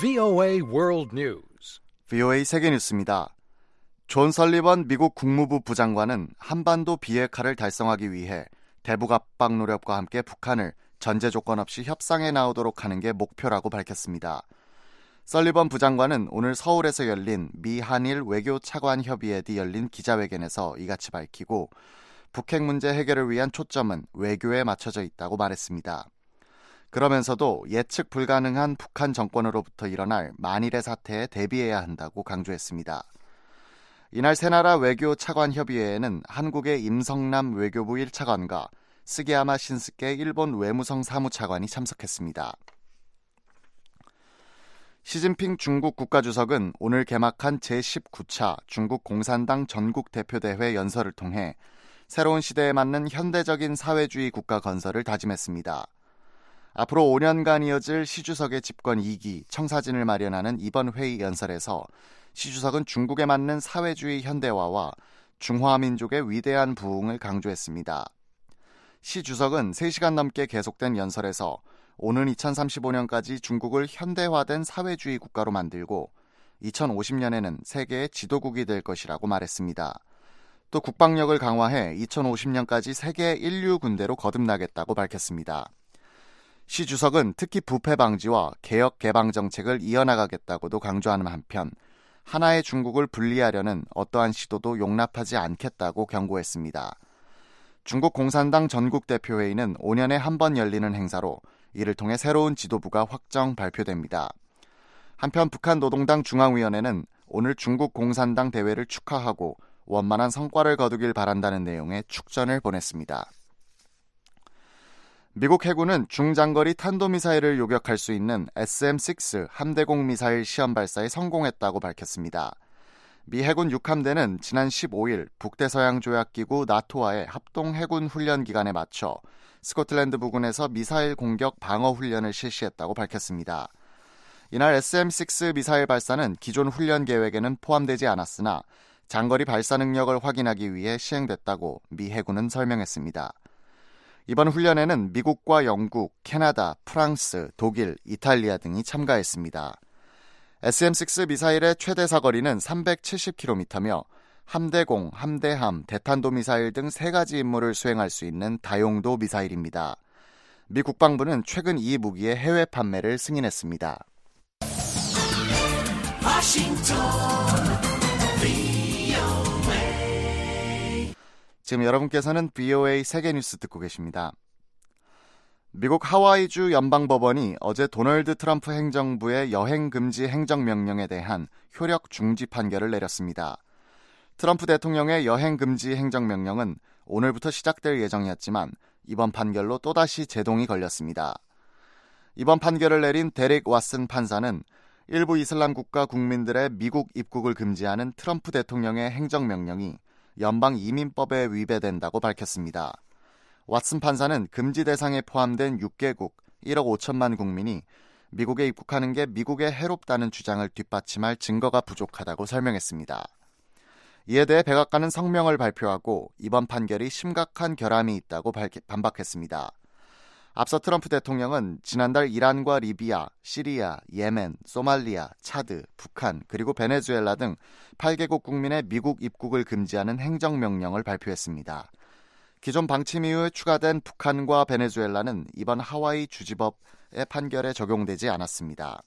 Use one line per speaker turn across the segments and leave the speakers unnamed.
VOA World News.
VOA 세계뉴스입니다. 존 설리번 미국 국무부 부장관은 한반도 비핵화를 달성하기 위해 대북 압박 노력과 함께 북한을 전제 조건 없이 협상에 나오도록 하는 게 목표라고 밝혔습니다. 설리번 부장관은 오늘 서울에서 열린 미 한일 외교 차관 협의회에 열린 기자회견에서 이같이 밝히고 북핵 문제 해결을 위한 초점은 외교에 맞춰져 있다고 말했습니다. 그러면서도 예측 불가능한 북한 정권으로부터 일어날 만일의 사태에 대비해야 한다고 강조했습니다. 이날 새나라 외교 차관 협의회에는 한국의 임성남 외교부 1차관과 스기야마 신스케 일본 외무성 사무차관이 참석했습니다. 시진핑 중국 국가주석은 오늘 개막한 제19차 중국 공산당 전국대표대회 연설을 통해 새로운 시대에 맞는 현대적인 사회주의 국가 건설을 다짐했습니다. 앞으로 5년간 이어질 시 주석의 집권 2기 청사진을 마련하는 이번 회의 연설에서 시 주석은 중국에 맞는 사회주의 현대화와 중화민족의 위대한 부흥을 강조했습니다. 시 주석은 3시간 넘게 계속된 연설에서 오는 2035년까지 중국을 현대화된 사회주의 국가로 만들고 2050년에는 세계의 지도국이 될 것이라고 말했습니다. 또 국방력을 강화해 2050년까지 세계 인류 군대로 거듭나겠다고 밝혔습니다. 시 주석은 특히 부패 방지와 개혁 개방 정책을 이어나가겠다고도 강조하는 한편 하나의 중국을 분리하려는 어떠한 시도도 용납하지 않겠다고 경고했습니다. 중국 공산당 전국대표회의는 5년에 한 번 열리는 행사로 이를 통해 새로운 지도부가 확정 발표됩니다. 한편 북한 노동당 중앙위원회는 오늘 중국 공산당 대회를 축하하고 원만한 성과를 거두길 바란다는 내용의 축전을 보냈습니다. 미국 해군은 중장거리 탄도미사일을 요격할 수 있는 SM-6 함대공 미사일 시험 발사에 성공했다고 밝혔습니다. 미 해군 6함대는 지난 15일 북대서양조약기구 나토와의 합동 해군 훈련 기간에 맞춰 스코틀랜드 부근에서 미사일 공격 방어 훈련을 실시했다고 밝혔습니다. 이날 SM-6 미사일 발사는 기존 훈련 계획에는 포함되지 않았으나 장거리 발사 능력을 확인하기 위해 시행됐다고 미 해군은 설명했습니다. 이번 훈련에는 미국과 영국, 캐나다, 프랑스, 독일, 이탈리아 등이 참가했습니다. SM-6 미사일의 최대 사거리는 370km며 함대공, 함대함, 대탄도 미사일 등 3가지 임무를 수행할 수 있는 다용도 미사일입니다. 미 국방부는 최근 이 무기의 해외 판매를 승인했습니다. 지금 여러분께서는 VOA 세계뉴스 듣고 계십니다. 미국 하와이주 연방법원이 어제 도널드 트럼프 행정부의 여행금지 행정명령에 대한 효력 중지 판결을 내렸습니다. 트럼프 대통령의 여행금지 행정명령은 오늘부터 시작될 예정이었지만 이번 판결로 또다시 제동이 걸렸습니다. 이번 판결을 내린 데릭 왓슨 판사는 일부 이슬람 국가 국민들의 미국 입국을 금지하는 트럼프 대통령의 행정명령이 연방 이민법에 위배된다고 밝혔습니다. 왓슨 판사는 금지 대상에 포함된 6개국 1억 5천만 국민이 미국에 입국하는 게 미국에 해롭다는 주장을 뒷받침할 증거가 부족하다고 설명했습니다. 이에 대해 백악관은 성명을 발표하고 이번 판결이 심각한 결함이 있다고 반박했습니다. 앞서 트럼프 대통령은 지난달 이란과 리비아, 시리아, 예멘, 소말리아, 차드, 북한, 그리고 베네수엘라 등 8개국 국민의 미국 입국을 금지하는 행정명령을 발표했습니다. 기존 방침 이후에 추가된 북한과 베네수엘라는 이번 하와이 주지법의 판결에 적용되지 않았습니다.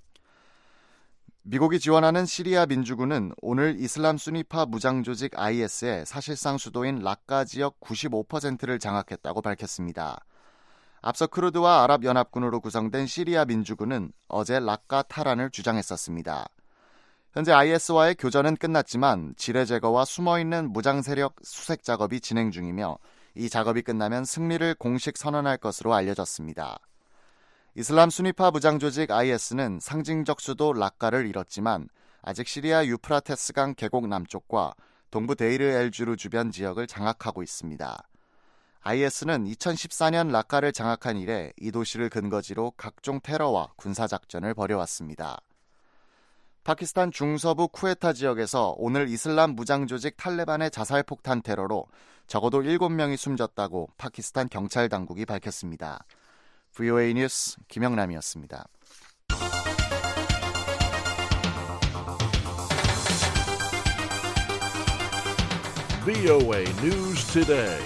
미국이 지원하는 시리아 민주군은 오늘 이슬람 수니파 무장조직 IS의 사실상 수도인 락카 지역 95%를 장악했다고 밝혔습니다. 앞서 크루드와 아랍연합군으로 구성된 시리아 민주군은 어제 락카 탈환을 주장했었습니다. 현재 IS와의 교전은 끝났지만 지뢰 제거와 숨어있는 무장 세력 수색 작업이 진행 중이며 이 작업이 끝나면 승리를 공식 선언할 것으로 알려졌습니다. 이슬람 수니파 무장조직 IS는 상징적 수도 락카를 잃었지만 아직 시리아 유프라테스강 계곡 남쪽과 동부 데이르 엘주르 주변 지역을 장악하고 있습니다. IS는 2014년 락카를 장악한 이래 이 도시를 근거지로 각종 테러와 군사작전을 벌여왔습니다. 파키스탄 중서부 쿠에타 지역에서 오늘 이슬람 무장조직 탈레반의 자살폭탄 테러로 적어도 7명이 숨졌다고 파키스탄 경찰 당국이 밝혔습니다. VOA 뉴스 김영남이었습니다.
VOA News Today.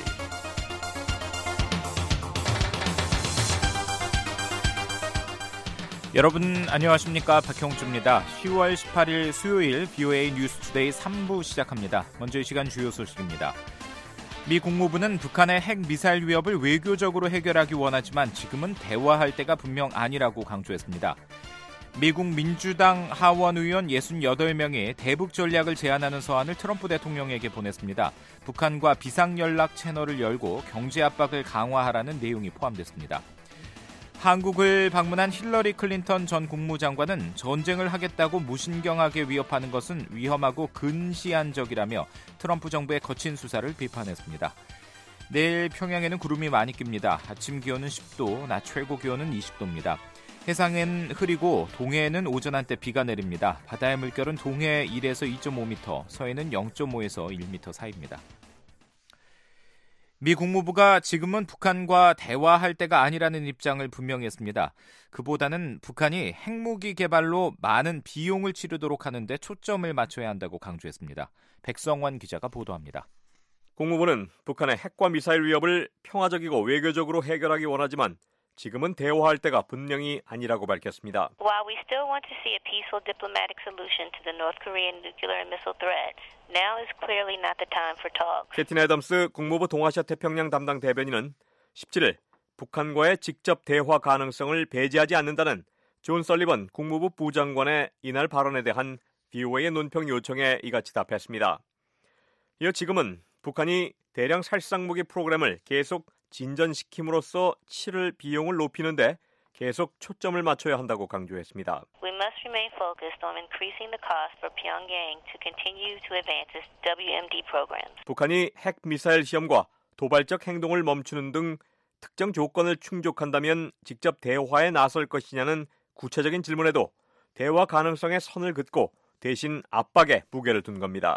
여러분 안녕하십니까? 박형주입니다. 10월 18일 수요일 VOA 뉴스 투데이 3부 시작합니다. 먼저 이 시간 주요 소식입니다. 미 국무부는 북한의 핵 미사일 위협을 외교적으로 해결하기 원하지만 지금은 대화할 때가 분명 아니라고 강조했습니다. 미국 민주당 하원 의원 68명이 대북 전략을 제안하는 서한을 트럼프 대통령에게 보냈습니다. 북한과 비상연락 채널을 열고 경제 압박을 강화하라는 내용이 포함됐습니다. 한국을 방문한 힐러리 클린턴 전 국무장관은 전쟁을 하겠다고 무신경하게 위협하는 것은 위험하고 근시안적이라며 트럼프 정부의 거친 수사를 비판했습니다. 내일 평양에는 구름이 많이 낍니다. 아침 기온은 10도, 낮 최고 기온은 20도입니다. 해상은 흐리고 동해에는 오전 한때 비가 내립니다. 바다의 물결은 동해 1에서 2.5m, 서해는 0.5에서 1m 사이입니다. 미 국무부가 지금은 북한과 대화할 때가 아니라는 입장을 분명히 했습니다. 그보다는 북한이 핵무기 개발로 많은 비용을 치르도록 하는데 초점을 맞춰야 한다고 강조했습니다. 백성원 기자가 보도합니다.
국무부는 북한의 핵과 미사일 위협을 평화적이고 외교적으로 해결하기 원하지만 지금은 대화할 때가 분명히 아니라고 밝혔습니다.
While we still want to see a peaceful diplomatic solution to the North Korean nuclear and missile threat, now is clearly not the time for talks.
캐틴 애덤스 국무부 동아시아 태평양 담당 대변인은 17일 북한과의 직접 대화 가능성을 배제하지 않는다는 존 설리번 국무부 부장관의 이날 발언에 대한 VOA의 논평 요청에 이같이 답했습니다. 이어 지금은 북한이 대량 살상무기 프로그램을 계속 진전시킴으로써 치를 비용을 높이는데 계속 초점을 맞춰야 한다고 강조했습니다.
We must remain focused on increasing the cost for Pyongyang to continue to advance its WMD programs.
북한이 핵 미사일 시험과 도발적 행동을 멈추는 등 특정 조건을 충족한다면 직접 대화에 나설 것이냐는 구체적인 질문에도 대화 가능성의 선을 긋고 대신 압박에 무게를 둔 겁니다.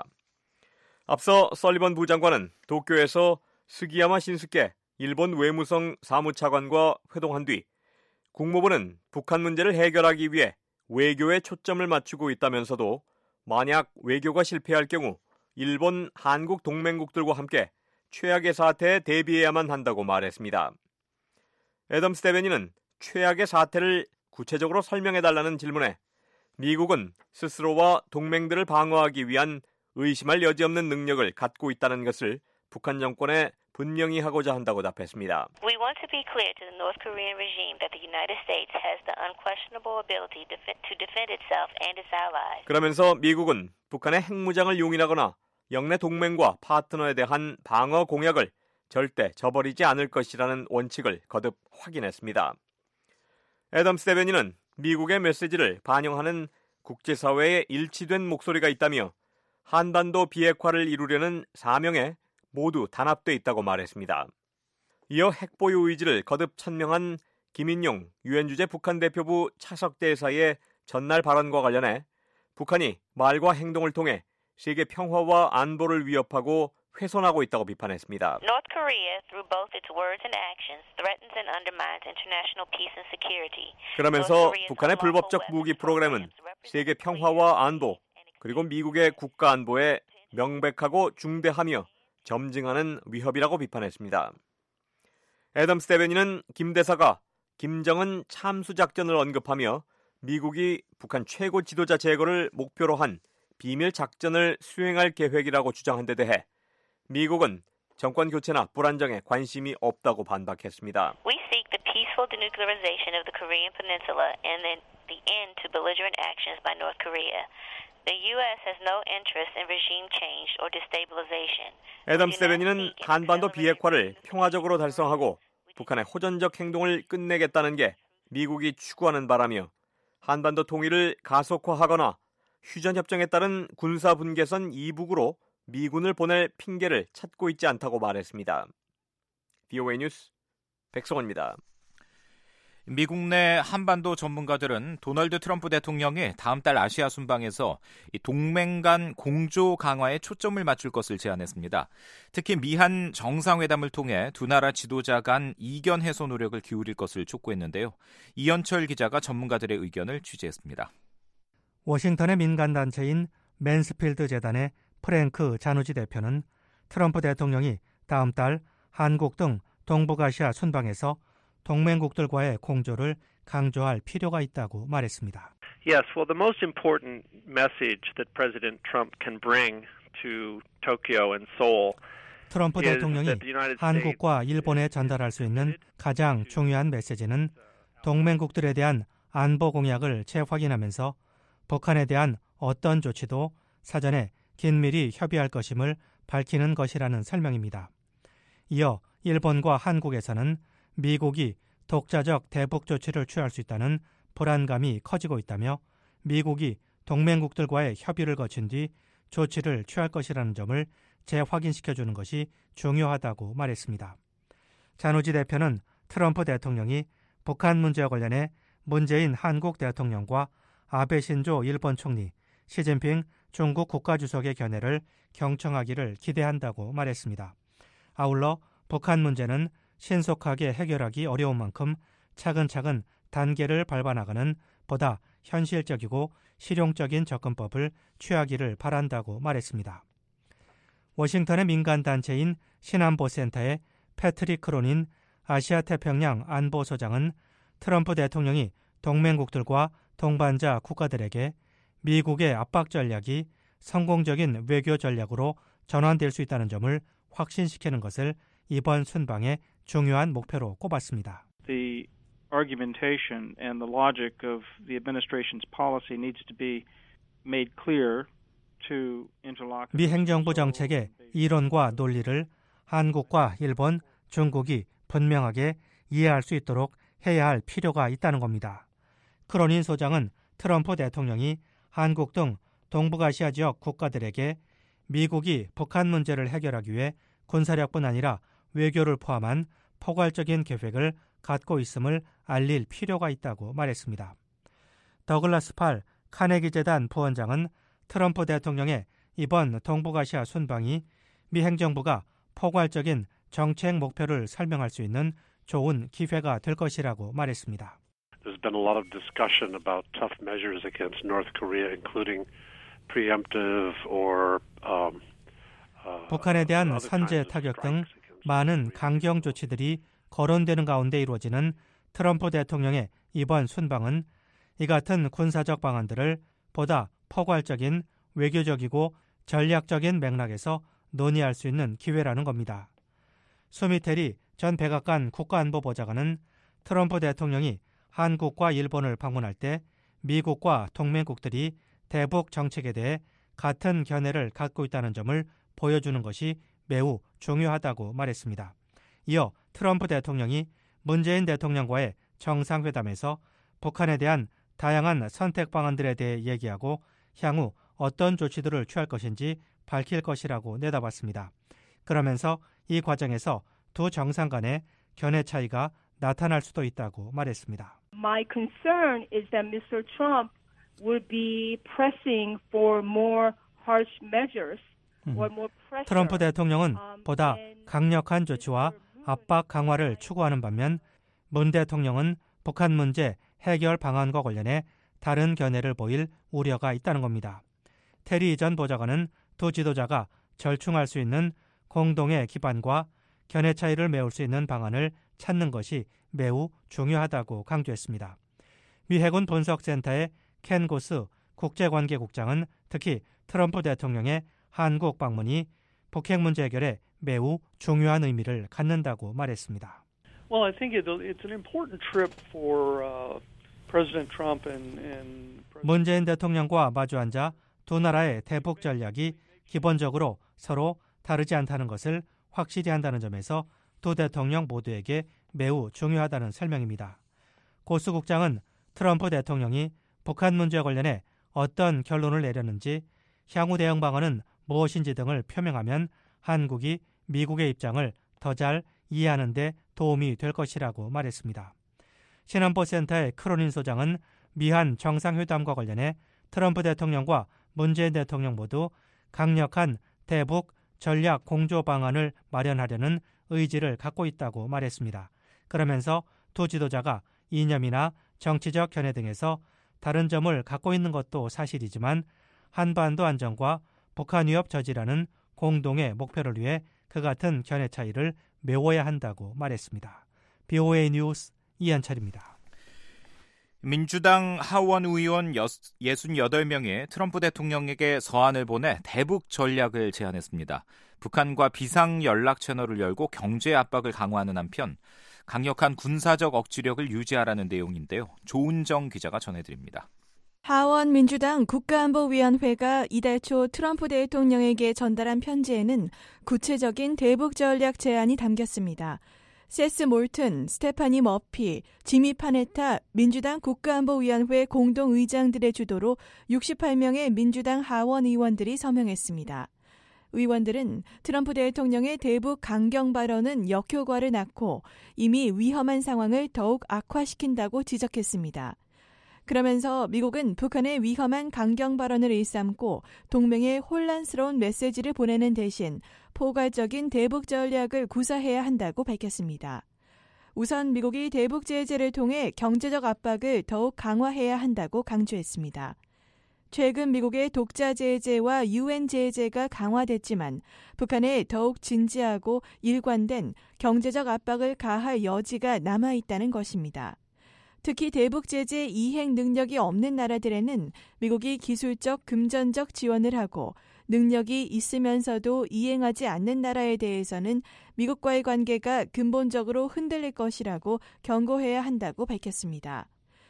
앞서 설리번 부장관은 도쿄에서 스기야마 신스케 일본 외무성 사무차관과 회동한 뒤 국무부는 북한 문제를 해결하기 위해 외교에 초점을 맞추고 있다면서도 만약 외교가 실패할 경우 일본, 한국 동맹국들과 함께 최악의 사태에 대비해야만 한다고 말했습니다. 애덤스 대변인은 최악의 사태를 구체적으로 설명해달라는 질문에 미국은 스스로와 동맹들을 방어하기 위한 의심할 여지 없는 능력을 갖고 있다는 것을 북한 정권에 분명히 하고자 한다고 답했습니다.
We want to be clear to the North Korean regime that the United States has the unquestionable ability to defend itself and its allies.
그러면서 미국은 북한의 핵무장을 용인하거나 영내 동맹과 파트너에 대한 방어 공약을 절대 저버리지 않을 것이라는 원칙을 거듭 확인했습니다. 애덤스 대변인은 미국의 메시지를 반영하는 국제사회의 일치된 목소리가 있다며 한반도 비핵화를 이루려는 사명에 모두 단합돼 있다고 말했습니다. 이어 핵보유 의지를 거듭 천명한 김인용 유엔 주재 북한 대표부 차석 대사의 전날 발언과 관련해 북한이 말과 행동을 통해 세계 평화와 안보를 위협하고 훼손하고 있다고 비판했습니다.
North Korea, through both its words and actions, threatens and undermines international peace and security.
그러면서 북한의 불법적 무기 프로그램은 세계 평화와 안보 그리고 미국의 국가 안보에 명백하고 중대하며 점증하는 위협이라고 비판했습니다. 애덤스 대변인은 김 대사가 김정은 참수작전을 언급하며 미국이 북한 최고 지도자 제거를 목표로 한 비밀 작전을 수행할 계획이라고 주장한 데 대해 미국은 정권 교체나 불안정에 관심이 없다고 반박했습니다.
We seek the peaceful denuclearization of the Korean Peninsula and the end to belligerent actions by North Korea. The U.S. has no interest in regime change or destabilization.
애덤스 대변인은 한반도 비핵화를 평화적으로 달성하고 북한의 호전적 행동을 끝내겠다는 게 미국이 추구하는 바라며 한반도 통일을 가속화하거나 휴전협정에 따른 군사분계선 이북으로 미군을 보낼 핑계를 찾고 있지 않다고 말했습니다. VOA 뉴스 백성원입니다.
미국 내 한반도 전문가들은 도널드 트럼프 대통령이 다음 달 아시아 순방에서 동맹 간 공조 강화에 초점을 맞출 것을 제안했습니다. 특히 미한 정상회담을 통해 두 나라 지도자 간 이견 해소 노력을 기울일 것을 촉구했는데요. 이현철 기자가 전문가들의 의견을 취재했습니다.
워싱턴의 민간단체인 맨스필드 재단의 프랭크 자누지 대표는 트럼프 대통령이 다음 달 한국 등 동북아시아 순방에서 동맹국들과의 공조를 강조할 필요가 있다고 말했습니다.
Yes, well, the most important message that President Trump can bring to Tokyo and Seoul
트럼프 대통령이 한국과 일본에 전달할 수 있는 가장 중요한 메시지는 동맹국들에 대한 안보 공약을 재확인하면서 북한에 대한 어떤 조치도 사전에 긴밀히 협의할 것임을 밝히는 것이라는 설명입니다. 이어 일본과 한국에서는 미국이 독자적 대북 조치를 취할 수 있다는 불안감이 커지고 있다며 미국이 동맹국들과의 협의를 거친 뒤 조치를 취할 것이라는 점을 재확인시켜주는 것이 중요하다고 말했습니다. 잔우지 대표는 트럼프 대통령이 북한 문제와 관련해 문재인 한국 대통령과 아베 신조 일본 총리, 시진핑 중국 국가주석의 견해를 경청하기를 기대한다고 말했습니다. 아울러 북한 문제는 신속하게 해결하기 어려운 만큼 차근차근 단계를 밟아나가는 보다 현실적이고 실용적인 접근법을 취하기를 바란다고 말했습니다. 워싱턴의 민간단체인 신안보센터의 패트릭 크로닌 아시아태평양 안보소장은 트럼프 대통령이 동맹국들과 동반자 국가들에게 미국의 압박 전략이 성공적인 외교 전략으로 전환될 수 있다는 점을 확신시키는 것을 이번 순방의 중요한 목표로 꼽았습니다.
The argumentation and the logic of the administration's policy needs to be made clear to interlocutors.
미 행정부 정책의 이론과 논리를 한국과 일본, 중국이 분명하게 이해할 수 있도록 해야 할 필요가 있다는 겁니다. 크로닌 소장은 트럼프 대통령이 한국 등 동북아시아 지역 국가들에게 미국이 북한 문제를 해결하기 위해 군사력뿐 아니라 외교를 포함한 포괄적인 계획을 갖고 있음을 알릴 필요가 있다고 말했습니다. 더글라스 팔 카네기 재단 부원장은 트럼프 대통령의 이번 동북아시아 순방이 미 행정부가 포괄적인 정책 목표를 설명할 수 있는 좋은 기회가 될 것이라고 말했습니다.
There's been a lot of discussion about tough measures against North Korea, including preemptive or
북한에 대한 선제 타격 등 많은 강경 조치들이 거론되는 가운데 이루어지는 트럼프 대통령의 이번 순방은 이 같은 군사적 방안들을 보다 포괄적인 외교적이고 전략적인 맥락에서 논의할 수 있는 기회라는 겁니다. 수미테리 전 백악관 국가안보보좌관은 트럼프 대통령이 한국과 일본을 방문할 때 미국과 동맹국들이 대북 정책에 대해 같은 견해를 갖고 있다는 점을 보여주는 것이 매우 중요하다고 말했습니다. 이어 트럼프 대통령이 문재인 대통령과의 정상회담에서 북한에 대한 다양한 선택 방안들에 대해 얘기하고 향후 어떤 조치들을 취할 것인지 밝힐 것이라고 내다봤습니다. 그러면서 이 과정에서 두 정상 간의 견해 차이가 나타날 수도 있다고 말했습니다.
My concern is that Mr. Trump will be pressing for more harsh measures or more pressure.
트럼프 대통령은 보다 강력한 조치와 압박 강화를 추구하는 반면 문 대통령은 북한 문제 해결 방안과 관련해 다른 견해를 보일 우려가 있다는 겁니다. 테리 전 보좌관은 두 지도자가 절충할 수 있는 공동의 기반과 견해 차이를 메울 수 있는 방안을 찾는 것이 매우 중요하다고 강조했습니다. 미 해군 분석센터의 켄 고스 국제관계국장은 특히 트럼프 대통령의 한국 방문이 북핵 문제 해결에 매우 중요한 의미를 갖는다고 말했습니다.
Well, I think it's an important trip for President Trump and
문재인 대통령과 마주 앉아 두 나라의 대북 전략이 기본적으로 서로 다르지 않다는 것을 확실히 한다는 점에서 두 대통령 모두에게 매우 중요하다는 설명입니다. 고스 국장은 트럼프 대통령이 북한 문제와 관련해 어떤 결론을 내렸는지 향후 대응 방안은 무엇인지 등을 표명하면 한국이 미국의 입장을 더 잘 이해하는 데 도움이 될 것이라고 말했습니다. 신안보센터의 크로닌 소장은 미한 정상회담과 관련해 트럼프 대통령과 문재인 대통령 모두 강력한 대북 전략 공조 방안을 마련하려는 의지를 갖고 있다고 말했습니다. 그러면서 두 지도자가 이념이나 정치적 견해 등에서 다른 점을 갖고 있는 것도 사실이지만 한반도 안정과 북한 위협 저지라는 공동의 목표를 위해 그 같은 견해 차이를 메워야 한다고 말했습니다. BOA 뉴스 이한철입니다.
민주당 하원 의원 68명이 트럼프 대통령에게 서한을 보내 대북 전략을 제안했습니다. 북한과 비상 연락 채널을 열고 경제 압박을 강화하는 한편 강력한 군사적 억지력을 유지하라는 내용인데요. 조은정 기자가 전해드립니다.
하원 민주당 국가안보위원회가 이달 초 트럼프 대통령에게 전달한 편지에는 구체적인 대북 전략 제안이 담겼습니다. 세스 몰튼, 스테파니 머피, 지미 파네타 민주당 국가안보위원회 공동의장들의 주도로 68명의 민주당 하원 의원들이 서명했습니다. 의원들은 트럼프 대통령의 대북 강경 발언은 역효과를 낳고 이미 위험한 상황을 더욱 악화시킨다고 지적했습니다. 그러면서 미국은 북한의 위험한 강경 발언을 일삼고 동맹에 혼란스러운 메시지를 보내는 대신 포괄적인 대북 전략을 구사해야 한다고 밝혔습니다. 우선 미국이 대북 제재를 통해 경제적 압박을 더욱 강화해야 한다고 강조했습니다. 최근 미국의 독자 제재와 유엔 제재가 강화됐지만 북한에 더욱 진지하고 일관된 경제적 압박을 가할 여지가 남아있다는 것입니다. 특히 대북 제재 이행 능력이 없는 나라들에는 미국이 기술적, 금전적 지원을 하고 능력이 있으면서도 이행하지 않는 나라에 대해서는 미국과의 관계가 근본적으로 흔들릴 것이라고 경고해야 한다고 밝혔습니다.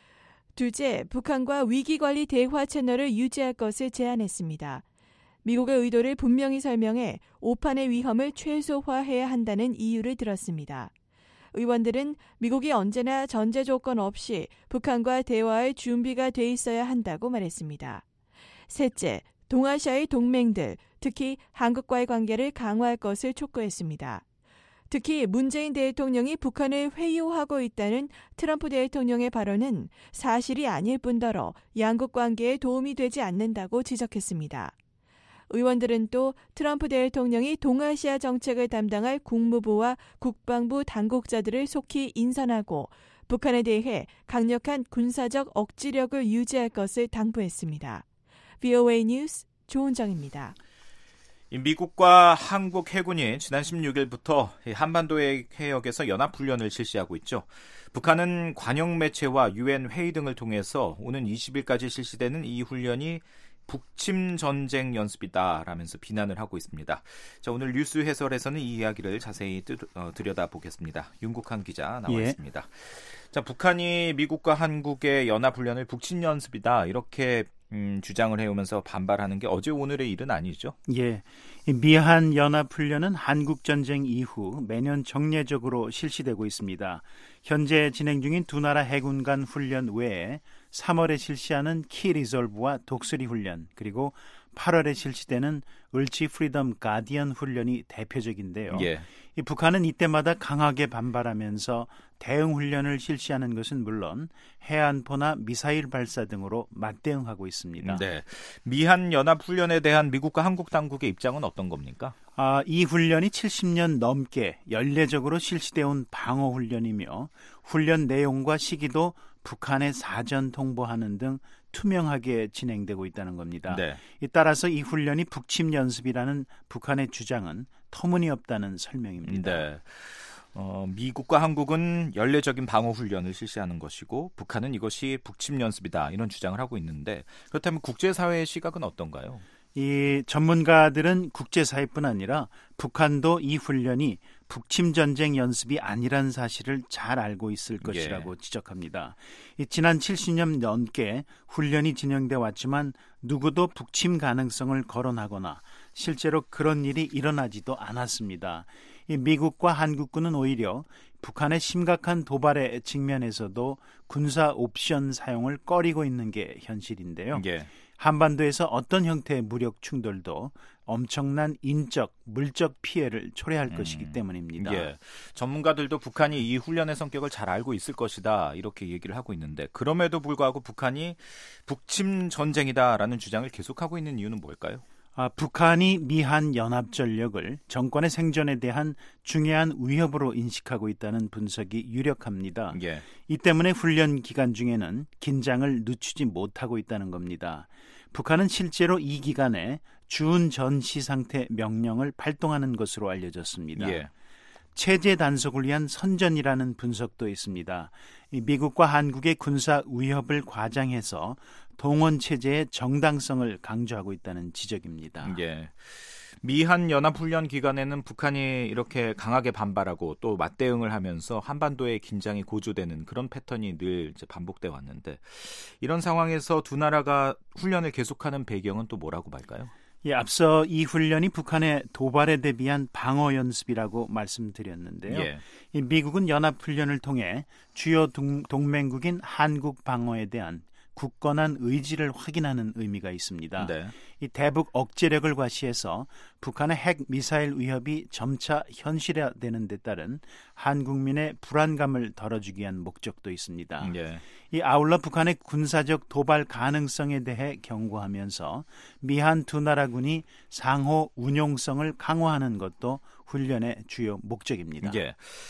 둘째, 북한과 위기관리 대화 채널을 유지할 것을 제안했습니다. 미국의 의도를 분명히 설명해 오판의 위험을 최소화해야 한다는 이유를 들었습니다. 의원들은 미국이 언제나 전제 조건 없이 북한과 대화할 준비가 돼 있어야 한다고 말했습니다. 셋째, 동아시아의 동맹들, 특히 한국과의 관계를 강화할 것을 촉구했습니다. 특히 문재인 대통령이 북한을 회유하고 있다는 트럼프 대통령의 발언은 사실이 아닐 뿐더러 양국 관계에 도움이 되지 않는다고 지적했습니다. 의원들은 또 트럼프 대통령이 동아시아 정책을 담당할 국무부와 국방부 당국자들을 속히 인선하고 북한에 대해 강력한 군사적 억지력을 유지할 것을 당부했습니다. BOA 뉴스 조은정입니다.
미국과 한국 해군이 지난 16일부터 한반도 해역에서 연합훈련을 실시하고 있죠. 북한은 관영 매체와 유엔 회의 등을 통해서 오는 20일까지 실시되는 이 훈련이 북침 전쟁 연습이다라면서 비난을 하고 있습니다. 자, 오늘 뉴스 해설에서는 이 이야기를 자세히 들여다보겠습니다. 윤국한 기자 나와 있습니다. 자, 북한이 미국과 한국의 연합훈련을 북침 연습이다 이렇게 주장을 해오면서 반발하는 게 어제 오늘의 일은 아니죠?
예, 미한 연합훈련은 한국전쟁 이후 매년 정례적으로 실시되고 있습니다. 현재 진행 중인 두 나라 해군 간 훈련 외에 3월에 실시하는 키 리졸브와 독수리 훈련, 그리고 8월에 실시되는 을지 프리덤 가디언 훈련이 대표적인데요.
예.
이 북한은 이때마다 강하게 반발하면서 대응 훈련을 실시하는 것은 물론 해안포나 미사일 발사 등으로 맞대응하고 있습니다.
네, 미한 연합 훈련에 대한 미국과 한국 당국의 입장은 어떤 겁니까?
이 훈련이 70년 넘게 연례적으로 실시되어 온 방어 훈련이며 훈련 내용과 시기도 북한에 사전 통보하는 등 투명하게 진행되고 있다는 겁니다.
네.
따라서 이 훈련이 북침 연습이라는 북한의 주장은 터무니없다는 설명입니다.
네. 미국과 한국은 연례적인 방어 훈련을 실시하는 것이고 북한은 이것이 북침 연습이다 이런 주장을 하고 있는데 그렇다면 국제사회의 시각은 어떤가요?
이 전문가들은 국제사회뿐 아니라 북한도 이 훈련이 북침 전쟁 연습이 아니란 사실을 잘 알고 있을 것이라고 지적합니다. 지난 70년 넘게 훈련이 진행돼 왔지만 누구도 북침 가능성을 거론하거나 실제로 그런 일이 일어나지도 않았습니다. 미국과 한국군은 오히려 북한의 심각한 도발에 직면해서도 군사 옵션 사용을 꺼리고 있는 게 현실인데요. 한반도에서 어떤 형태의 무력 충돌도 엄청난 인적, 물적 피해를 초래할 것이기 때문입니다.
전문가들도 북한이 이 훈련의 성격을 잘 알고 있을 것이다 이렇게 얘기를 하고 있는데 그럼에도 불구하고 북한이 북침 전쟁이다라는 주장을 계속하고 있는 이유는 뭘까요?
북한이 미한 연합 전력을 정권의 생존에 대한 중요한 위협으로 인식하고 있다는 분석이 유력합니다. 이 때문에 훈련 기간 중에는 긴장을 늦추지 못하고 있다는 겁니다. 북한은 실제로 이 기간에 준전시 상태 명령을 발동하는 것으로 알려졌습니다.
예.
체제 단속을 위한 선전이라는 분석도 있습니다. 미국과 한국의 군사 위협을 과장해서 동원 체제의 정당성을 강조하고 있다는 지적입니다.
예. 미한 연합훈련 기간에는 북한이 이렇게 강하게 반발하고 또 맞대응을 하면서 한반도의 긴장이 고조되는 그런 패턴이 늘 이제 반복돼 왔는데 이런 상황에서 두 나라가 훈련을 계속하는 배경은 또 뭐라고 말까요?
예, 앞서 이 훈련이 북한의 도발에 대비한 방어 연습이라고 말씀드렸는데요.
예.
이 미국은 연합훈련을 통해 주요 동맹국인 한국 방어에 대한 굳건한 의지를 확인하는 의미가 있습니다.
네.
이 대북 억제력을 과시해서 북한의 핵 미사일 위협이 점차 현실화되는 데 따른 한국민의 불안감을 덜어주기 위한 목적도 있습니다.
예.
이 아울러 북한의 군사적 도발 가능성에 대해 경고하면서 미한 두 나라군이 상호 운용성을 강화하는 것도 훈련의 주요 목적입니다.
예.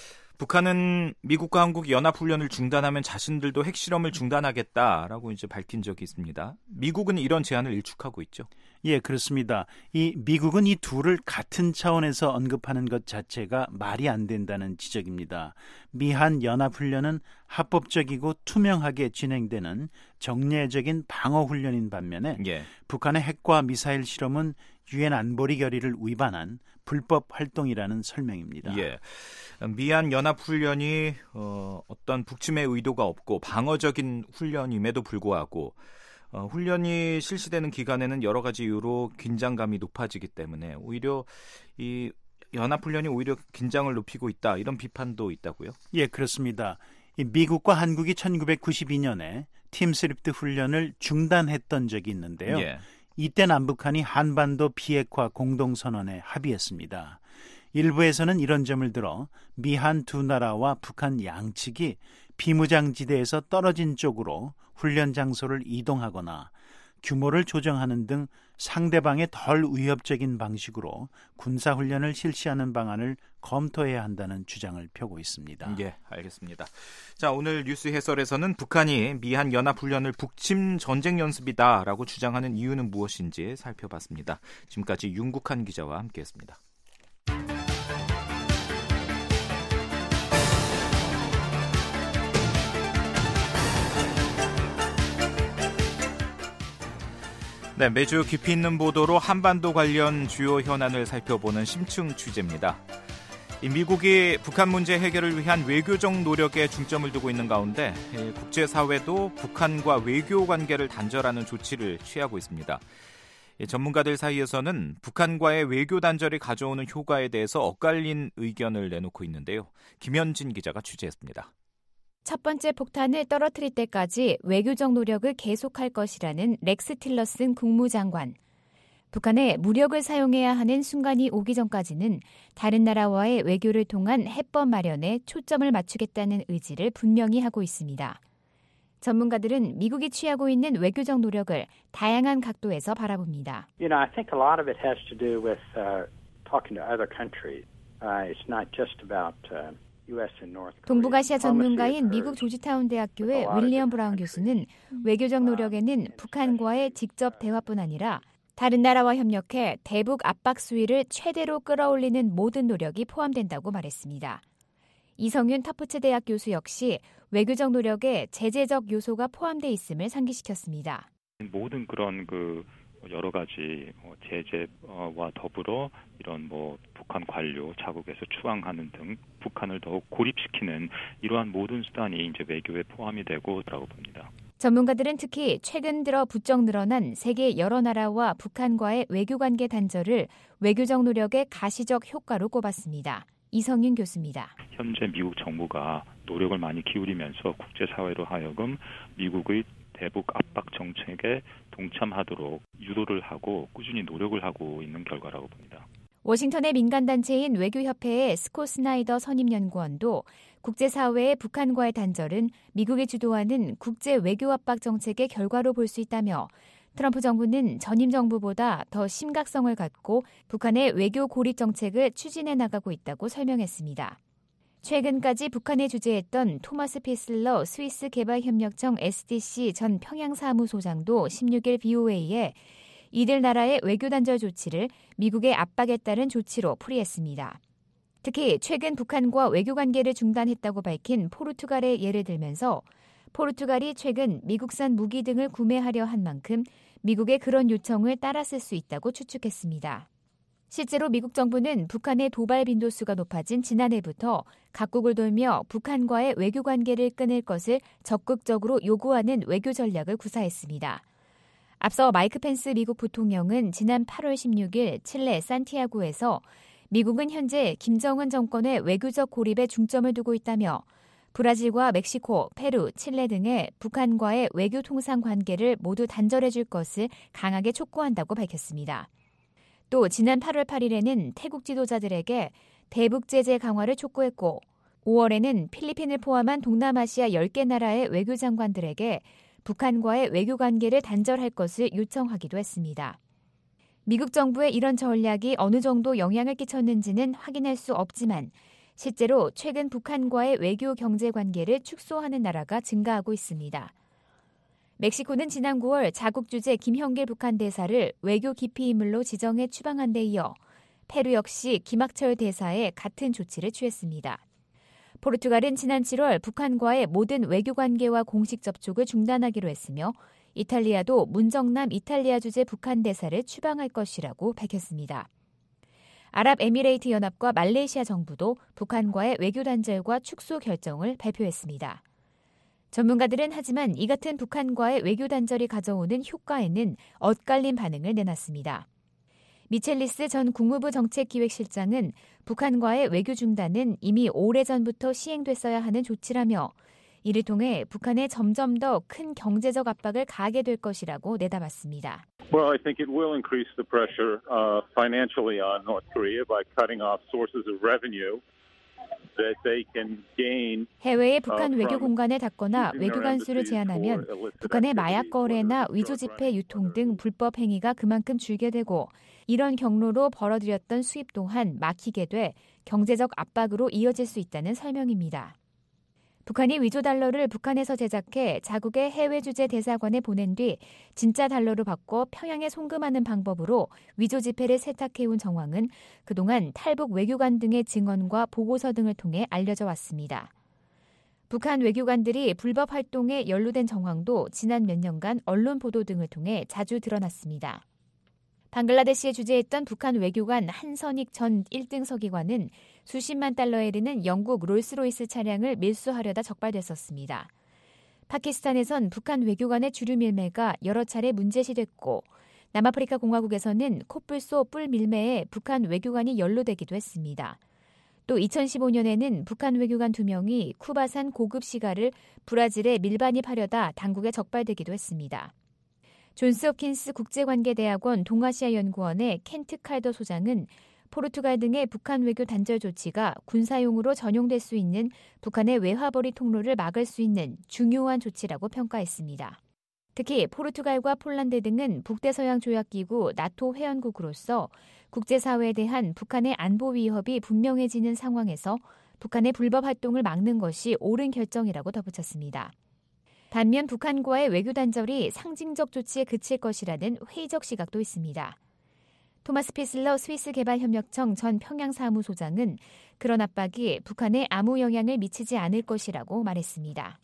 북한은 미국과 한국 연합훈련을 중단하면 자신들도 핵실험을 중단하겠다라고 이제 밝힌 적이 있습니다. 미국은 이런 제안을 일축하고 있죠.
예, 그렇습니다. 이 미국은 이 둘을 같은 차원에서 언급하는 것 자체가 말이 안 된다는 지적입니다. 미한 연합훈련은 합법적이고 투명하게 진행되는 정례적인 방어훈련인 반면에
예.
북한의 핵과 미사일 실험은 유엔 안보리 결의를 위반한 불법 활동이라는 설명입니다.
예. 미한 연합훈련이 어떤 북침의 의도가 없고 방어적인 훈련임에도 불구하고 훈련이 실시되는 기간에는 여러 가지 이유로 긴장감이 높아지기 때문에 오히려 이 연합훈련이 오히려 긴장을 높이고 있다 이런 비판도 있다고요?
예, 그렇습니다. 이 미국과 한국이 1992년에 팀스리프트 훈련을 중단했던 적이 있는데요.
예.
이때 남북한이 한반도 비핵화 공동선언에 합의했습니다. 일부에서는 이런 점을 들어 미한 두 나라와 북한 양측이 비무장지대에서 떨어진 쪽으로 훈련 장소를 이동하거나 규모를 조정하는 등 상대방의 덜 위협적인 방식으로 군사훈련을 실시하는 방안을 검토해야 한다는 주장을 펴고 있습니다.
예, 알겠습니다. 자, 오늘 뉴스 해설에서는 북한이 미한 연합훈련을 북침 전쟁 연습이다라고 주장하는 이유는 무엇인지 살펴봤습니다. 지금까지 윤국한 기자와 함께했습니다. 네, 매주 깊이 있는 보도로 한반도 관련 주요 현안을 살펴보는 심층 취재입니다. 미국이 북한 문제 해결을 위한 외교적 노력에 중점을 두고 있는 가운데 국제사회도 북한과 외교 관계를 단절하는 조치를 취하고 있습니다. 전문가들 사이에서는 북한과의 외교 단절이 가져오는 효과에 대해서 엇갈린 의견을 내놓고 있는데요. 김현진 기자가 취재했습니다.
첫 번째 폭탄을 떨어뜨릴 때까지 외교적 노력을 계속할 것이라는 렉스 틸러슨 국무장관. 북한에 무력을 사용해야 하는 순간이 오기 전까지는 다른 나라와의 외교를 통한 해법 마련에 초점을 맞추겠다는 의지를 분명히 하고 있습니다. 전문가들은 미국이 취하고 있는 외교적 노력을 다양한 각도에서 바라봅니다.
I think a lot of it has to do with talking to other countries. It's not just about
동북아시아 전문가인 미국 조지타운 대학교의 윌리엄 브라운 교수는 외교적 노력에는 북한과의 직접 대화뿐 아니라 다른 나라와 협력해 대북 압박 수위를 최대로 끌어올리는 모든 노력이 포함된다고 말했습니다. 이성윤 터프츠 대학 교수 역시 외교적 노력에 제재적 요소가 포함돼 있음을 상기시켰습니다.
모든 그런 여러 가지 제재와 더불어 이런 북한 관료 자국에서 추앙하는 등 북한을 더욱 고립시키는 이러한 모든 수단이 이제 외교에 포함이 되고라고 봅니다.
전문가들은 특히 최근 들어 부쩍 늘어난 세계 여러 나라와 북한과의 외교관계 단절을 외교적 노력의 가시적 효과로 꼽았습니다. 이성윤 교수입니다.
현재 미국 정부가 노력을 많이 기울이면서 국제사회로 하여금 미국의 대북 압박 정책에 동참하도록 유도를 하고 꾸준히 노력을 하고 있는 결과라고 봅니다.
워싱턴의 민간단체인 외교협회의 스콧 스나이더 선임연구원도 국제사회의 북한과의 단절은 미국이 주도하는 국제 외교 압박 정책의 결과로 볼 수 있다며 트럼프 정부는 전임 정부보다 더 심각성을 갖고 북한의 외교 고립 정책을 추진해 나가고 있다고 설명했습니다. 최근까지 북한에 주재했던 토마스 피슬러 스위스 개발협력청 SDC 전 평양사무소장도 16일 BOA에 이들 나라의 외교단절 조치를 미국의 압박에 따른 조치로 풀이했습니다. 특히 최근 북한과 외교관계를 중단했다고 밝힌 포르투갈의 예를 들면서 포르투갈이 최근 미국산 무기 등을 구매하려 한 만큼 미국의 그런 요청을 따랐을 수 있다고 추측했습니다. 실제로 미국 정부는 북한의 도발 빈도수가 높아진 지난해부터 각국을 돌며 북한과의 외교관계를 끊을 것을 적극적으로 요구하는 외교 전략을 구사했습니다. 앞서 마이크 펜스 미국 부통령은 지난 8월 16일 칠레 산티아고에서 미국은 현재 김정은 정권의 외교적 고립에 중점을 두고 있다며 브라질과 멕시코, 페루, 칠레 등의 북한과의 외교 통상 관계를 모두 단절해 줄 것을 강하게 촉구한다고 밝혔습니다. 또 지난 8월 8일에는 태국 지도자들에게 대북 제재 강화를 촉구했고 5월에는 필리핀을 포함한 동남아시아 10개 나라의 외교장관들에게 북한과의 외교관계를 단절할 것을 요청하기도 했습니다. 미국 정부의 이런 전략이 어느 정도 영향을 끼쳤는지는 확인할 수 없지만 실제로 최근 북한과의 외교 경제 관계를 축소하는 나라가 증가하고 있습니다. 멕시코는 지난 9월 자국 주재 김형길 북한 대사를 외교 기피 인물로 지정해 추방한 데 이어 페루 역시 김학철 대사에 같은 조치를 취했습니다. 포르투갈은 지난 7월 북한과의 모든 외교관계와 공식 접촉을 중단하기로 했으며 이탈리아도 문정남 이탈리아 주재 북한 대사를 추방할 것이라고 밝혔습니다. 아랍에미레이트 연합과 말레이시아 정부도 북한과의 외교 단절과 축소 결정을 발표했습니다. 전문가들은 하지만 이 같은 북한과의 외교 단절이 가져오는 효과에는 엇갈린 반응을 내놨습니다. 미첼리스 전 국무부 정책기획실장은 북한과의 외교 중단은 이미 오래전부터 시행됐어야 하는 조치라며 이를 통해 북한에 점점 더 큰 경제적 압박을 가하게 될 것이라고 내다봤습니다.
Well, I think it will increase the pressure financially on North Korea by cutting off sources of revenue.
해외의 북한 외교 공간을 닫거나 외교관 수를 제한하면 북한의 마약 거래나 위조 지폐 유통 등 불법 행위가 그만큼 줄게 되고 이런 경로로 벌어들였던 수입 또한 막히게 돼 경제적 압박으로 이어질 수 있다는 설명입니다. 북한이 위조 달러를 북한에서 제작해 자국의 해외 주재 대사관에 보낸 뒤 진짜 달러로 바꿔 평양에 송금하는 방법으로 위조 지폐를 세탁해온 정황은 그동안 탈북 외교관 등의 증언과 보고서 등을 통해 알려져 왔습니다. 북한 외교관들이 불법 활동에 연루된 정황도 지난 몇 년간 언론 보도 등을 통해 자주 드러났습니다. 방글라데시에 주재했던 북한 외교관 한선익 전 1등 서기관은 수십만 달러에 이르는 영국 롤스로이스 차량을 밀수하려다 적발됐었습니다. 파키스탄에선 북한 외교관의 주류 밀매가 여러 차례 문제시됐고 남아프리카 공화국에서는 코뿔소 뿔 밀매에 북한 외교관이 연루되기도 했습니다. 또 2015년에는 북한 외교관 2명이 쿠바산 고급 시가를 브라질에 밀반입하려다 당국에 적발되기도 했습니다. 존스 홉킨스 국제관계대학원 동아시아 연구원의 켄트 칼더 소장은 포르투갈 등의 북한 외교 단절 조치가 군사용으로 전용될 수 있는 북한의 외화벌이 통로를 막을 수 있는 중요한 조치라고 평가했습니다. 특히 포르투갈과 폴란드 등은 북대서양 조약기구 나토 회원국으로서 국제사회에 대한 북한의 안보 위협이 분명해지는 상황에서 북한의 불법 활동을 막는 것이 옳은 결정이라고 덧붙였습니다. 반면 북한과의 외교 단절이 상징적 조치에 그칠 것이라는 회의적 시각도 있습니다. 토마스 피슬러 스위스 개발협력청 전 평양사무소장은 그런 압박이 북한에 아무 영향을 미치지 않을 것이라고 말했습니다.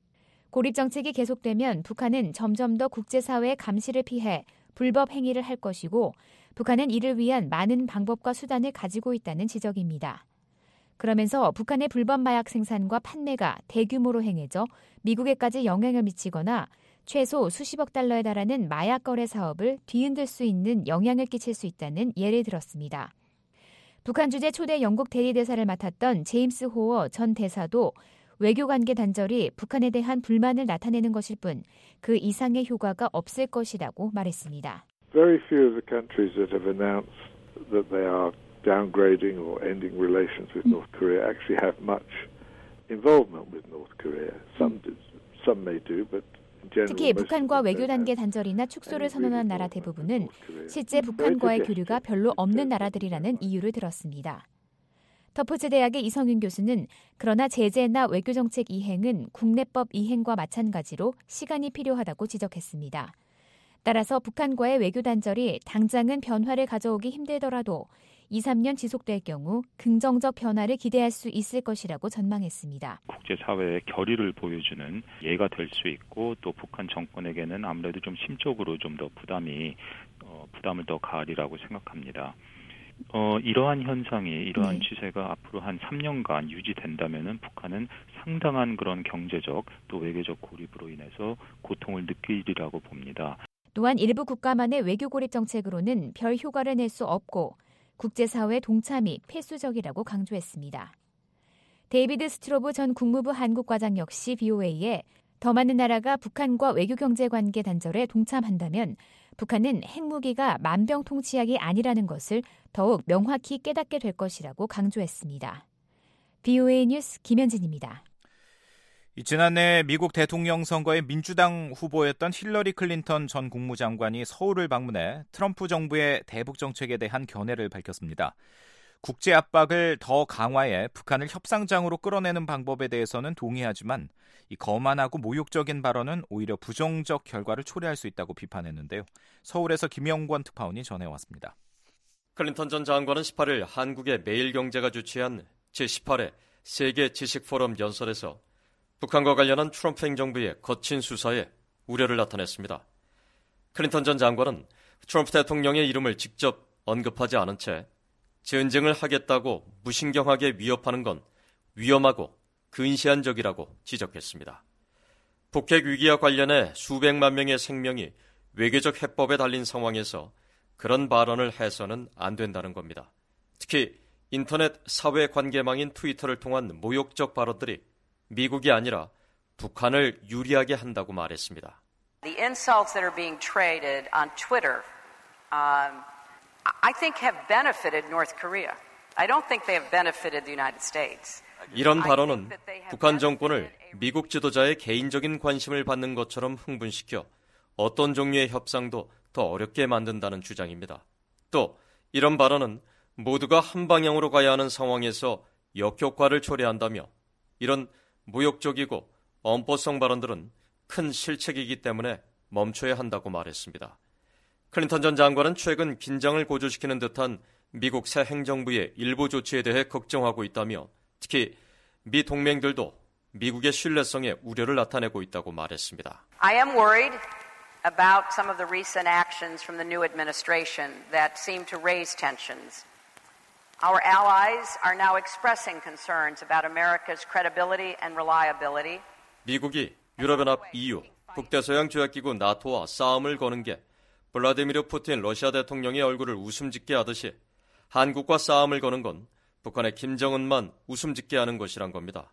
고립정책이 계속되면 북한은 점점 더 국제사회의 감시를 피해 불법 행위를 할 것이고 북한은 이를 위한 많은 방법과 수단을 가지고 있다는 지적입니다. 그러면서 북한의 불법 마약 생산과 판매가 대규모로 행해져 미국에까지 영향을 미치거나 최소 수십억 달러에 달하는 마약 거래 사업을 뒤흔들 수 있는 영향을 끼칠 수 있다는 예를 들었습니다. 북한 주재 초대 영국 대리대사를 맡았던 제임스 호어 전 대사도 외교관계 단절이 북한에 대한 불만을 나타내는 것일 뿐 그 이상의 효과가 없을 것이라고 말했습니다.
Very few of the countries that have announced that they are downgrading or ending relations with North Korea actually have much involvement with North Korea. Some may do, but
특히 북한과 외교 단계 단절이나 축소를 선언한 나라 대부분은 실제 북한과의 교류가 별로 없는 나라들이라는 이유를 들었습니다. 터프즈 대학의 이성윤 교수는 그러나 제재나 외교정책 이행은 국내법 이행과 마찬가지로 시간이 필요하다고 지적했습니다. 따라서 북한과의 외교 단절이 당장은 변화를 가져오기 힘들더라도 2, 3년 지속될 경우 긍정적 변화를 기대할 수 있을 것이라고 전망했습니다.
국제사회의 결의를 보여주는 예가 될 수 있고 또 북한 정권에게는 아무래도 좀 심적으로 좀 더 부담을 더 가하리라고 생각합니다. 이러한 현상이 이러한 추세가 앞으로 한 3년간 유지된다면은 북한은 상당한 그런 경제적 또 외교적 고립으로 인해서 고통을 느끼리라고 봅니다.
또한 일부 국가만의 외교 고립 정책으로는 별 효과를 낼 수 없고 국제사회 동참이 필수적이라고 강조했습니다. 데이비드 스트로브 전 국무부 한국과장 역시 BOA에 더 많은 나라가 북한과 외교경제관계 단절에 동참한다면 북한은 핵무기가 만병통치약이 아니라는 것을 더욱 명확히 깨닫게 될 것이라고 강조했습니다. BOA 뉴스 김현진입니다.
지난해 미국 대통령 선거에 민주당 후보였던 힐러리 클린턴 전 국무장관이 서울을 방문해 트럼프 정부의 대북 정책에 대한 견해를 밝혔습니다. 국제 압박을 더 강화해 북한을 협상장으로 끌어내는 방법에 대해서는 동의하지만 이 거만하고 모욕적인 발언은 오히려 부정적 결과를 초래할 수 있다고 비판했는데요. 서울에서 김영권 특파원이 전해왔습니다.
클린턴 전 장관은 18일 한국의 매일경제가 주최한 제18회 세계 지식포럼 연설에서 북한과 관련한 트럼프 행정부의 거친 수사에 우려를 나타냈습니다. 클린턴 전 장관은 트럼프 대통령의 이름을 직접 언급하지 않은 채 전쟁을 하겠다고 무신경하게 위협하는 건 위험하고 근시안적이라고 지적했습니다. 북핵 위기와 관련해 수백만 명의 생명이 외교적 해법에 달린 상황에서 그런 발언을 해서는 안 된다는 겁니다. 특히 인터넷 사회관계망인 트위터를 통한 모욕적 발언들이 미국이 아니라 북한을 유리하게 한다고 말했습니다.
The insults that are being traded on Twitter, I think have benefited North Korea. I don't think they have benefited the United States.
이런 발언은 북한 정권을 미국 지도자의 개인적인 관심을 받는 것처럼 흥분시켜 어떤 종류의 협상도 더 어렵게 만든다는 주장입니다. 또 이런 발언은 모두가 한 방향으로 가야 하는 상황에서 역효과를 초래한다며 이런 모욕적이고 엄포성 발언들은 큰 실책이기 때문에 멈춰야 한다고 말했습니다. 클린턴 전 장관은 최근 긴장을 고조시키는 듯한 미국 새 행정부의 일부 조치에 대해 걱정하고 있다며 특히 미 동맹들도 미국의 신뢰성에 우려를 나타내고 있다고 말했습니다.
I am worried about some of the recent actions from the new administration that seem to raise tensions. Our allies are now expressing concerns about America's credibility and reliability.
미국이 유럽연합 EU, 북대서양 조약기구 나토와 싸움을 거는 게 블라디미르 푸틴 러시아 대통령의 얼굴을 웃음짓게 하듯이 한국과 싸움을 거는 건 북한의 김정은만 웃음짓게 하는 것이란 겁니다.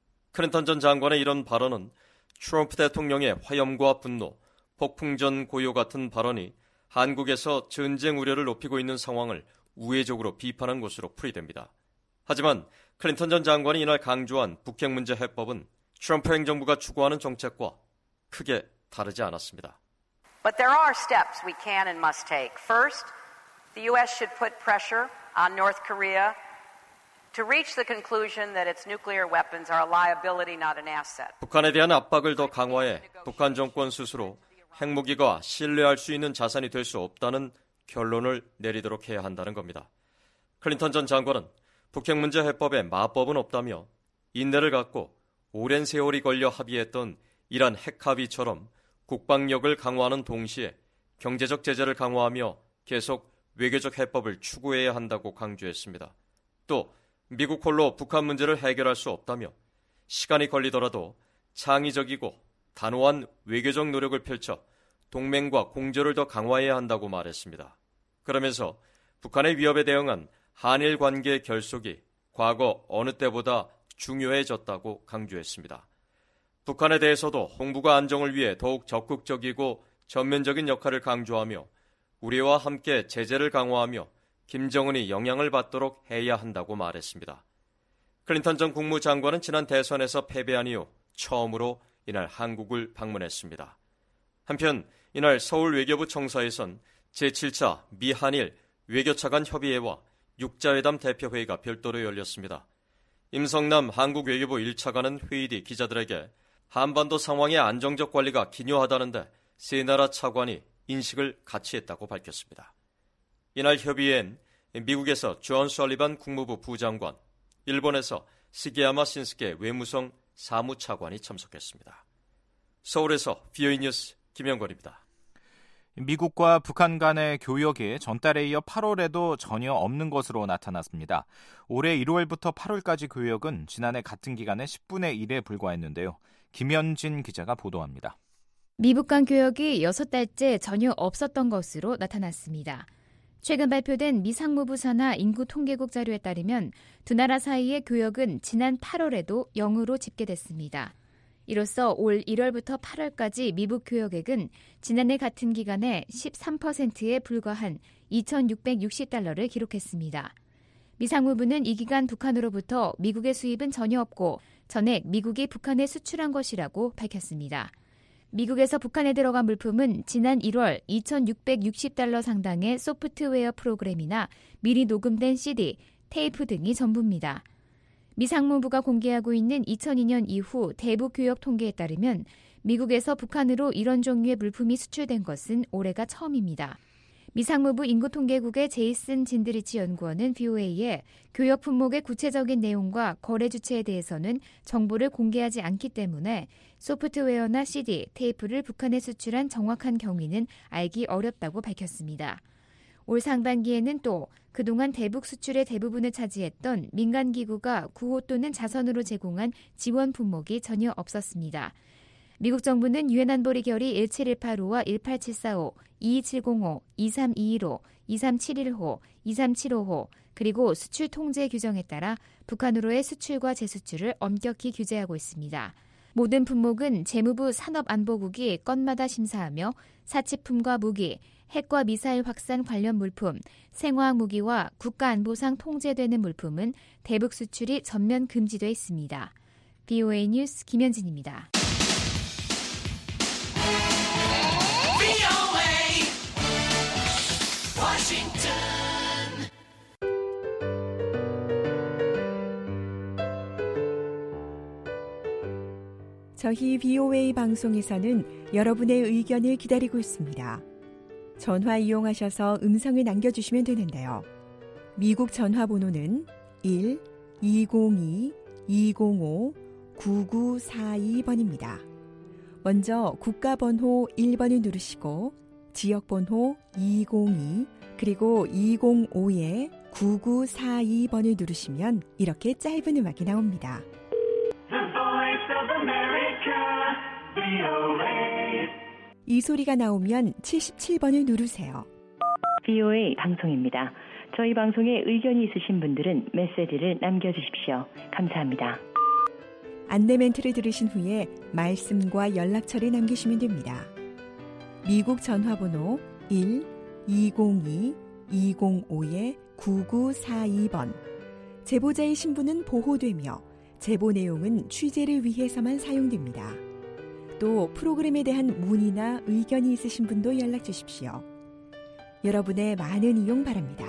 클린턴 전 장관의 이런 발언은 트럼프 대통령의 화염과 분노, 폭풍전 고요 같은 발언이 한국에서 전쟁 우려를 높이고 있는 상황을 우회적으로 비판한 것으로 풀이됩니다. 하지만 클린턴 전 장관이 이날 강조한 북핵 문제 해법은 트럼프 행정부가 추구하는 정책과 크게 다르지 않았습니다.
But there are steps we can and must take. First, the U.S. should put pressure on North Korea to reach the conclusion that its nuclear weapons are a liability, not an asset.
북한에 대한 압박을 더 강화해 북한 정권 스스로 핵무기가 신뢰할 수 있는 자산이 될 수 없다는 결론을 내리도록 해야 한다는 겁니다. 클린턴 전 장관은 북핵 문제 해법에 마법은 없다며 인내를 갖고 오랜 세월이 걸려 합의했던 이란 핵 합의처럼 국방력을 강화하는 동시에 경제적 제재를 강화하며 계속 외교적 해법을 추구해야 한다고 강조했습니다. 또 미국 홀로 북한 문제를 해결할 수 없다며 시간이 걸리더라도 창의적이고 단호한 외교적 노력을 펼쳐 동맹과 공조를 더 강화해야 한다고 말했습니다. 그러면서 북한의 위협에 대응한 한일 관계의 결속이 과거 어느 때보다 중요해졌다고 강조했습니다. 북한에 대해서도 홍보가 안정을 위해 더욱 적극적이고 전면적인 역할을 강조하며 우리와 함께 제재를 강화하며 김정은이 영향을 받도록 해야 한다고 말했습니다. 클린턴 전 국무장관은 지난 대선에서 패배한 이후 처음으로 이날 한국을 방문했습니다. 한편 이날 서울 외교부 청사에선 제7차 미한일 외교차 간 협의회와 육자회담 대표회의가 별도로 열렸습니다. 임성남 한국외교부 1차관은 회의 뒤 기자들에게 한반도 상황의 안정적 관리가 기요하다는데 세 나라 차관이 인식을 같이 했다고 밝혔습니다. 이날 협의회엔 미국에서 존 설리반 국무부 부장관, 일본에서 시게야마 신스케 외무성 사무차관이 참석했습니다. 서울에서 VOA 뉴스 김영권입니다.
미국과 북한 간의 교역이 전달에 이어 8월에도 전혀 없는 것으로 나타났습니다. 올해 1월부터 8월까지 교역은 지난해 같은 기간의 10분의 1에 불과했는데요. 김현진 기자가 보도합니다.
미북 간 교역이 6달째 전혀 없었던 것으로 나타났습니다. 최근 발표된 미 상무부 산하 인구통계국 자료에 따르면 두 나라 사이의 교역은 지난 8월에도 0으로 집계됐습니다. 이로써 올 1월부터 8월까지 미북 교역액은 지난해 같은 기간에 13%에 불과한 2,660달러를 기록했습니다. 미 상무부는 이 기간 북한으로부터 미국의 수입은 전혀 없고 전액 미국이 북한에 수출한 것이라고 밝혔습니다. 미국에서 북한에 들어간 물품은 지난 1월 2,660달러 상당의 소프트웨어 프로그램이나 미리 녹음된 CD, 테이프 등이 전부입니다. 미 상무부가 공개하고 있는 2002년 이후 대북 교역 통계에 따르면 미국에서 북한으로 이런 종류의 물품이 수출된 것은 올해가 처음입니다. 미 상무부 인구통계국의 제이슨 진드리치 연구원은 VOA에 교역 품목의 구체적인 내용과 거래 주체에 대해서는 정보를 공개하지 않기 때문에 소프트웨어나 CD, 테이프를 북한에 수출한 정확한 경위는 알기 어렵다고 밝혔습니다. 올 상반기에는 또 그동안 대북 수출의 대부분을 차지했던 민간기구가 구호 또는 자선으로 제공한 지원 품목이 전혀 없었습니다. 미국 정부는 유엔 안보리 결의 17185와 18745, 22705, 2321호, 2371호, 2375호, 그리고 수출 통제 규정에 따라 북한으로의 수출과 재수출을 엄격히 규제하고 있습니다. 모든 품목은 재무부 산업안보국이 건마다 심사하며 사치품과 무기, 핵과 미사일 확산 관련 물품, 생화학 무기와 국가안보상 통제되는 물품은 대북 수출이 전면 금지돼 있습니다. VOA 뉴스 김현진입니다.
저희 VOA 방송에서는 여러분의 의견을 기다리고 있습니다. 전화 이용하셔서 음성을 남겨주시면 되는데요. 미국 전화번호는 1-202-205-9942번입니다. 먼저 국가번호 1번을 누르시고 지역번호 202 그리고 205-9942번을 누르시면 이렇게 짧은 음악이 나옵니다. 이 소리가 나오면 77번을 누르세요.
VOA 방송입니다. 저희 방송에 의견이 있으신 분들은 메시지를 남겨주십시오. 감사합니다.
안내 멘트를 들으신 후에 말씀과 연락처를 남기시면 됩니다. 미국 전화번호 1-202-205-9942번. 제보자의 신분은 보호되며 제보 내용은 취재를 위해서만 사용됩니다. 또 프로그램에 대한 문의나 의견이 있으신 분도 연락 주십시오. 여러분의 많은 이용 바랍니다.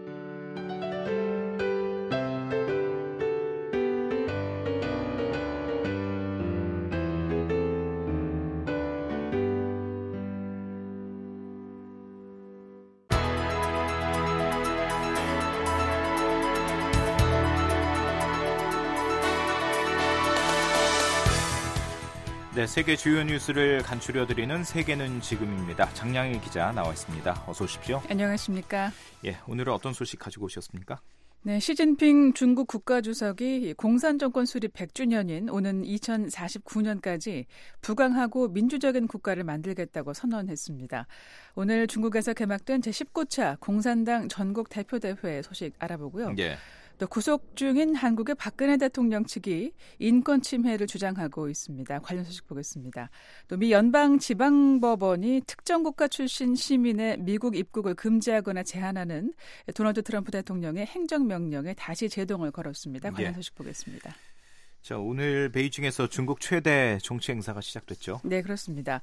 네, 세계 주요 뉴스를 간추려드리는 세계는 지금입니다. 장량희 기자 나와 있습니다. 어서 오십시오.
안녕하십니까.
예, 오늘은 어떤 소식 가지고 오셨습니까?
네, 시진핑 중국 국가주석이 공산정권 수립 100주년인 오는 2049년까지 부강하고 민주적인 국가를 만들겠다고 선언했습니다. 오늘 중국에서 개막된 제19차 공산당 전국 대표대회 소식 알아보고요.
예.
또 구속 중인 한국의 박근혜 대통령 측이 인권 침해를 주장하고 있습니다. 관련 소식 보겠습니다. 또 미 연방지방법원이 특정 국가 출신 시민의 미국 입국을 금지하거나 제한하는 도널드 트럼프 대통령의 행정명령에 다시 제동을 걸었습니다. 관련 소식 보겠습니다.
자, 오늘 베이징에서 중국 최대 정치 행사가 시작됐죠.
네, 그렇습니다.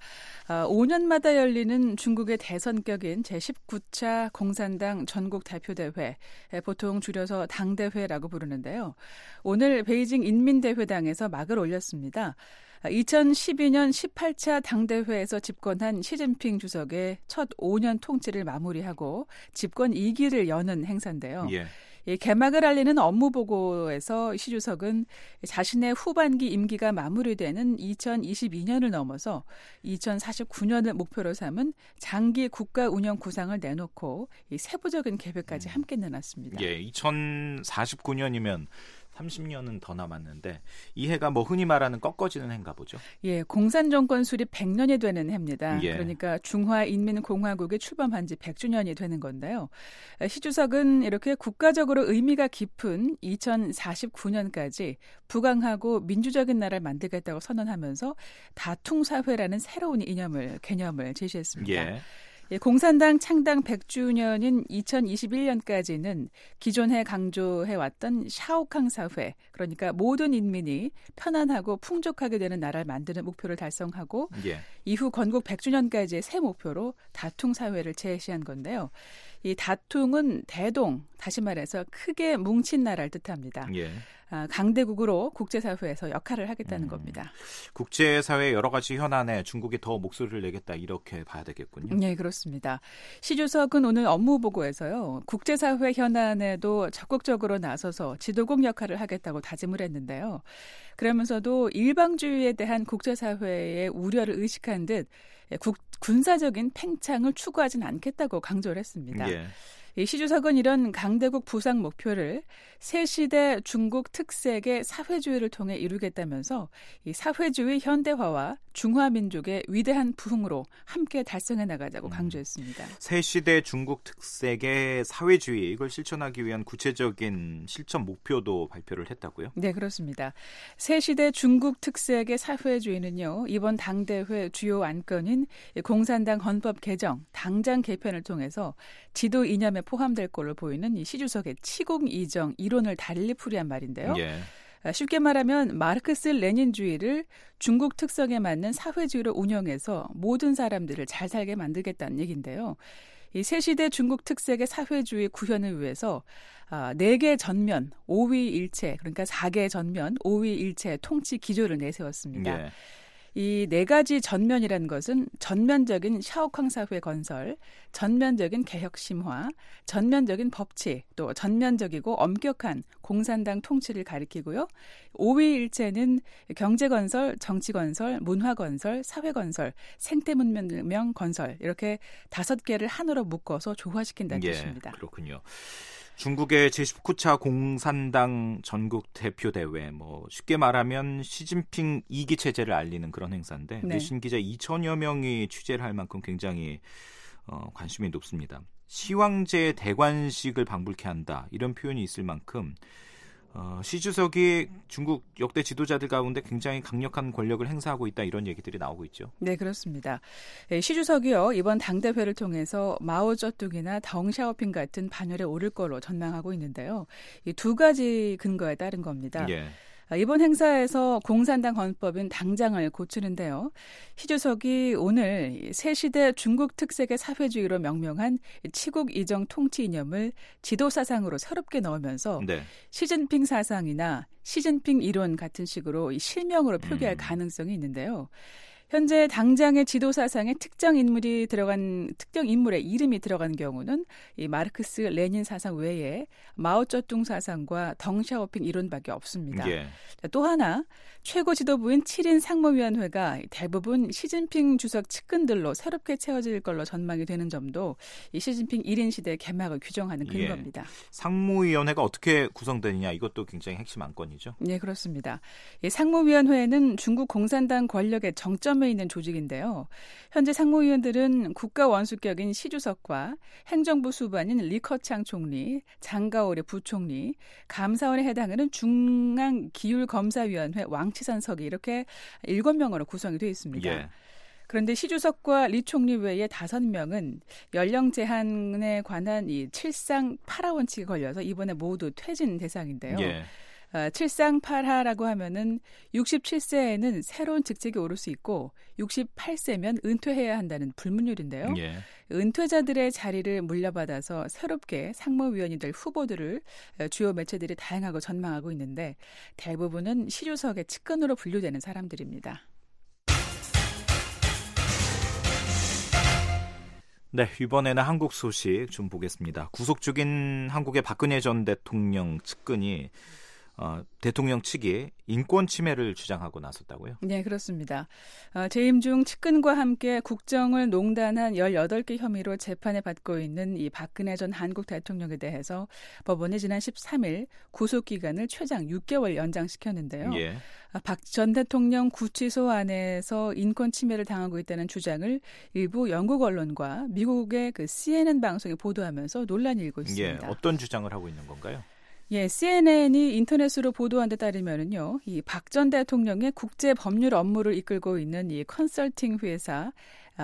5년마다 열리는 중국의 대선격인 제19차 공산당 전국 대표대회, 보통 줄여서 당대회라고 부르는데요. 오늘 베이징 인민대회당에서 막을 올렸습니다. 2012년 18차 당대회에서 집권한 시진핑 주석의 첫 5년 통치를 마무리하고 집권 2기를 여는 행사인데요. 예. 이 개막을 알리는 업무보고에서 시 주석은 자신의 후반기 임기가 마무리되는 2022년을 넘어서 2049년을 목표로 삼은 장기 국가 운영 구상을 내놓고 이 세부적인 계획까지 함께 내놨습니다.
예, 2049년이면 30년은 더 남았는데 이 해가 뭐 흔히 말하는 꺾어지는 해인가 보죠.
예, 공산정권 수립 100년이 되는 해입니다.
예.
그러니까 중화인민공화국이 출범한 지 100주년이 되는 건데요. 시 주석은 이렇게 국가적으로 의미가 깊은 2049년까지 부강하고 민주적인 나라를 만들겠다고 선언하면서 다통사회라는 새로운 개념을 제시했습니다. 예. 공산당 창당 100주년인 2021년까지는 기존에 강조해왔던 샤오캉 사회, 그러니까 모든 인민이 편안하고 풍족하게 되는 나라를 만드는 목표를 달성하고 예. 이후 건국 100주년까지의 새 목표로 다퉁 사회를 제시한 건데요. 이 다퉁은 대동, 다시 말해서 크게 뭉친 나라를 뜻합니다. 예. 강대국으로 국제사회에서 역할을 하겠다는 겁니다.
국제사회의 여러 가지 현안에 중국이 더 목소리를 내겠다 이렇게 봐야 되겠군요.
네, 그렇습니다. 시 주석은 오늘 업무보고에서요. 국제사회 현안에도 적극적으로 나서서 지도국 역할을 하겠다고 다짐을 했는데요. 그러면서도 일방주의에 대한 국제사회의 우려를 의식한 듯 군사적인 팽창을 추구하진 않겠다고 강조를 했습니다. 예. 시 주석은 이런 강대국 부상 목표를 새 시대 중국 특색의 사회주의를 통해 이루겠다면서 이 사회주의 현대화와 중화민족의 위대한 부흥으로 함께 달성해 나가자고 강조했습니다.
새 시대 중국 특색의 사회주의, 이걸 실천하기 위한 구체적인 실천 목표도 발표를 했다고요?
네, 그렇습니다. 새 시대 중국 특색의 사회주의는요, 이번 당대회 주요 안건인 공산당 헌법 개정, 당장 개편을 통해서 지도 이념에 포함될 걸로 보이는 이 시 주석의 치공 이정 이론을 달리 풀이한 말인데요. 예. 쉽게 말하면 마르크스 레닌주의를 중국 특성에 맞는 사회주의로 운영해서 모든 사람들을 잘 살게 만들겠다는 얘기인데요. 이 새 시대 중국 특색의 사회주의 구현을 위해서 4개 전면 5위일체, 그러니까 4개 전면 5위일체 통치 기조를 내세웠습니다. 예. 이 4가지 전면이라는 것은 전면적인 샤오캉 사회 건설, 전면적인 개혁 심화, 전면적인 법치, 또 전면적이고 엄격한 공산당 통치를 가리키고요. 5위일체는 경제 건설, 정치 건설, 문화 건설, 사회 건설, 생태 문명 건설, 이렇게 5개를 하나로 묶어서 조화시킨다는 뜻입니다.
그렇군요. 중국의 제19차 공산당 전국 대표대회, 뭐 쉽게 말하면 시진핑 2기 체제를 알리는 그런 행사인데 네. 외신 기자 2천여 명이 취재를 할 만큼 굉장히 관심이 높습니다. 시황제 대관식을 방불케 한다, 이런 표현이 있을 만큼 시 주석이 중국 역대 지도자들 가운데 굉장히 강력한 권력을 행사하고 있다, 이런 얘기들이 나오고 있죠.
네, 그렇습니다. 시 주석이요, 이번 당대회를 통해서 마오쩌둥이나 덩샤오핑 같은 반열에 오를 걸로 전망하고 있는데요. 이 2가지 근거에 따른 겁니다. 예. 이번 행사에서 공산당 헌법인 당장을 고치는데요. 시 주석이 오늘 새 시대 중국 특색의 사회주의로 명명한 치국 이정 통치 이념을 지도사상으로 새롭게 넣으면서 네. 시진핑 사상이나 시진핑 이론 같은 식으로 실명으로 표기할 가능성이 있는데요. 현재 당장의 지도사상에 특정 인물의 이름이 들어간 경우는 이 마르크스 레닌 사상 외에 마오쩌둥 사상과 덩샤오핑 이론밖에 없습니다. 예. 또 하나, 최고 지도부인 7인 상무위원회가 대부분 시진핑 주석 측근들로 새롭게 채워질 걸로 전망이 되는 점도 이 시진핑 1인 시대 개막을 규정하는 근거입니다.
예. 상무위원회가 어떻게 구성되느냐, 이것도 굉장히 핵심 안건이죠.
네, 그렇습니다. 이 상무위원회는 중국 공산당 권력의 정점에 있는 조직인데요. 현재 상무위원들은 국가 원수격인 시 주석과 행정부 수반인 리커창 총리, 장가오리 부총리, 감사원에 해당하는 중앙기율검사위원회 왕치산석이 이렇게 7명으로 구성이 되어 있습니다. 예. 그런데 시 주석과 리 총리 외에 5명은 연령 제한에 관한 이 7상 8하 원칙에 걸려서 이번에 모두 퇴진 대상인데요. 예. 칠상팔하라고 하면은 67세에는 새로운 직책에 오를 수 있고 68세면 은퇴해야 한다는 불문율인데요.
예.
은퇴자들의 자리를 물려받아서 새롭게 상무위원이 될 후보들을 주요 매체들이 다양하고 전망하고 있는데 대부분은 시주석의 측근으로 분류되는 사람들입니다.
네, 이번에는 한국 소식 좀 보겠습니다. 구속 중인 한국의 박근혜 전 대통령 측근이 대통령 측이 인권 침해를 주장하고 나섰다고요?
네, 그렇습니다. 재임 중 측근과 함께 국정을 농단한 18개 혐의로 재판에 받고 있는 이 박근혜 전 한국 대통령에 대해서 법원이 지난 13일 구속기간을 최장 6개월 연장시켰는데요.
예.
박 전 대통령 구치소 안에서 인권 침해를 당하고 있다는 주장을 일부 영국 언론과 미국의 그 CNN 방송이 보도하면서 논란이 일고 있습니다.
예, 어떤 주장을 하고 있는 건가요?
예, CNN이 인터넷으로 보도한 데 따르면은요, 이 박 전 대통령의 국제 법률 업무를 이끌고 있는 이 컨설팅 회사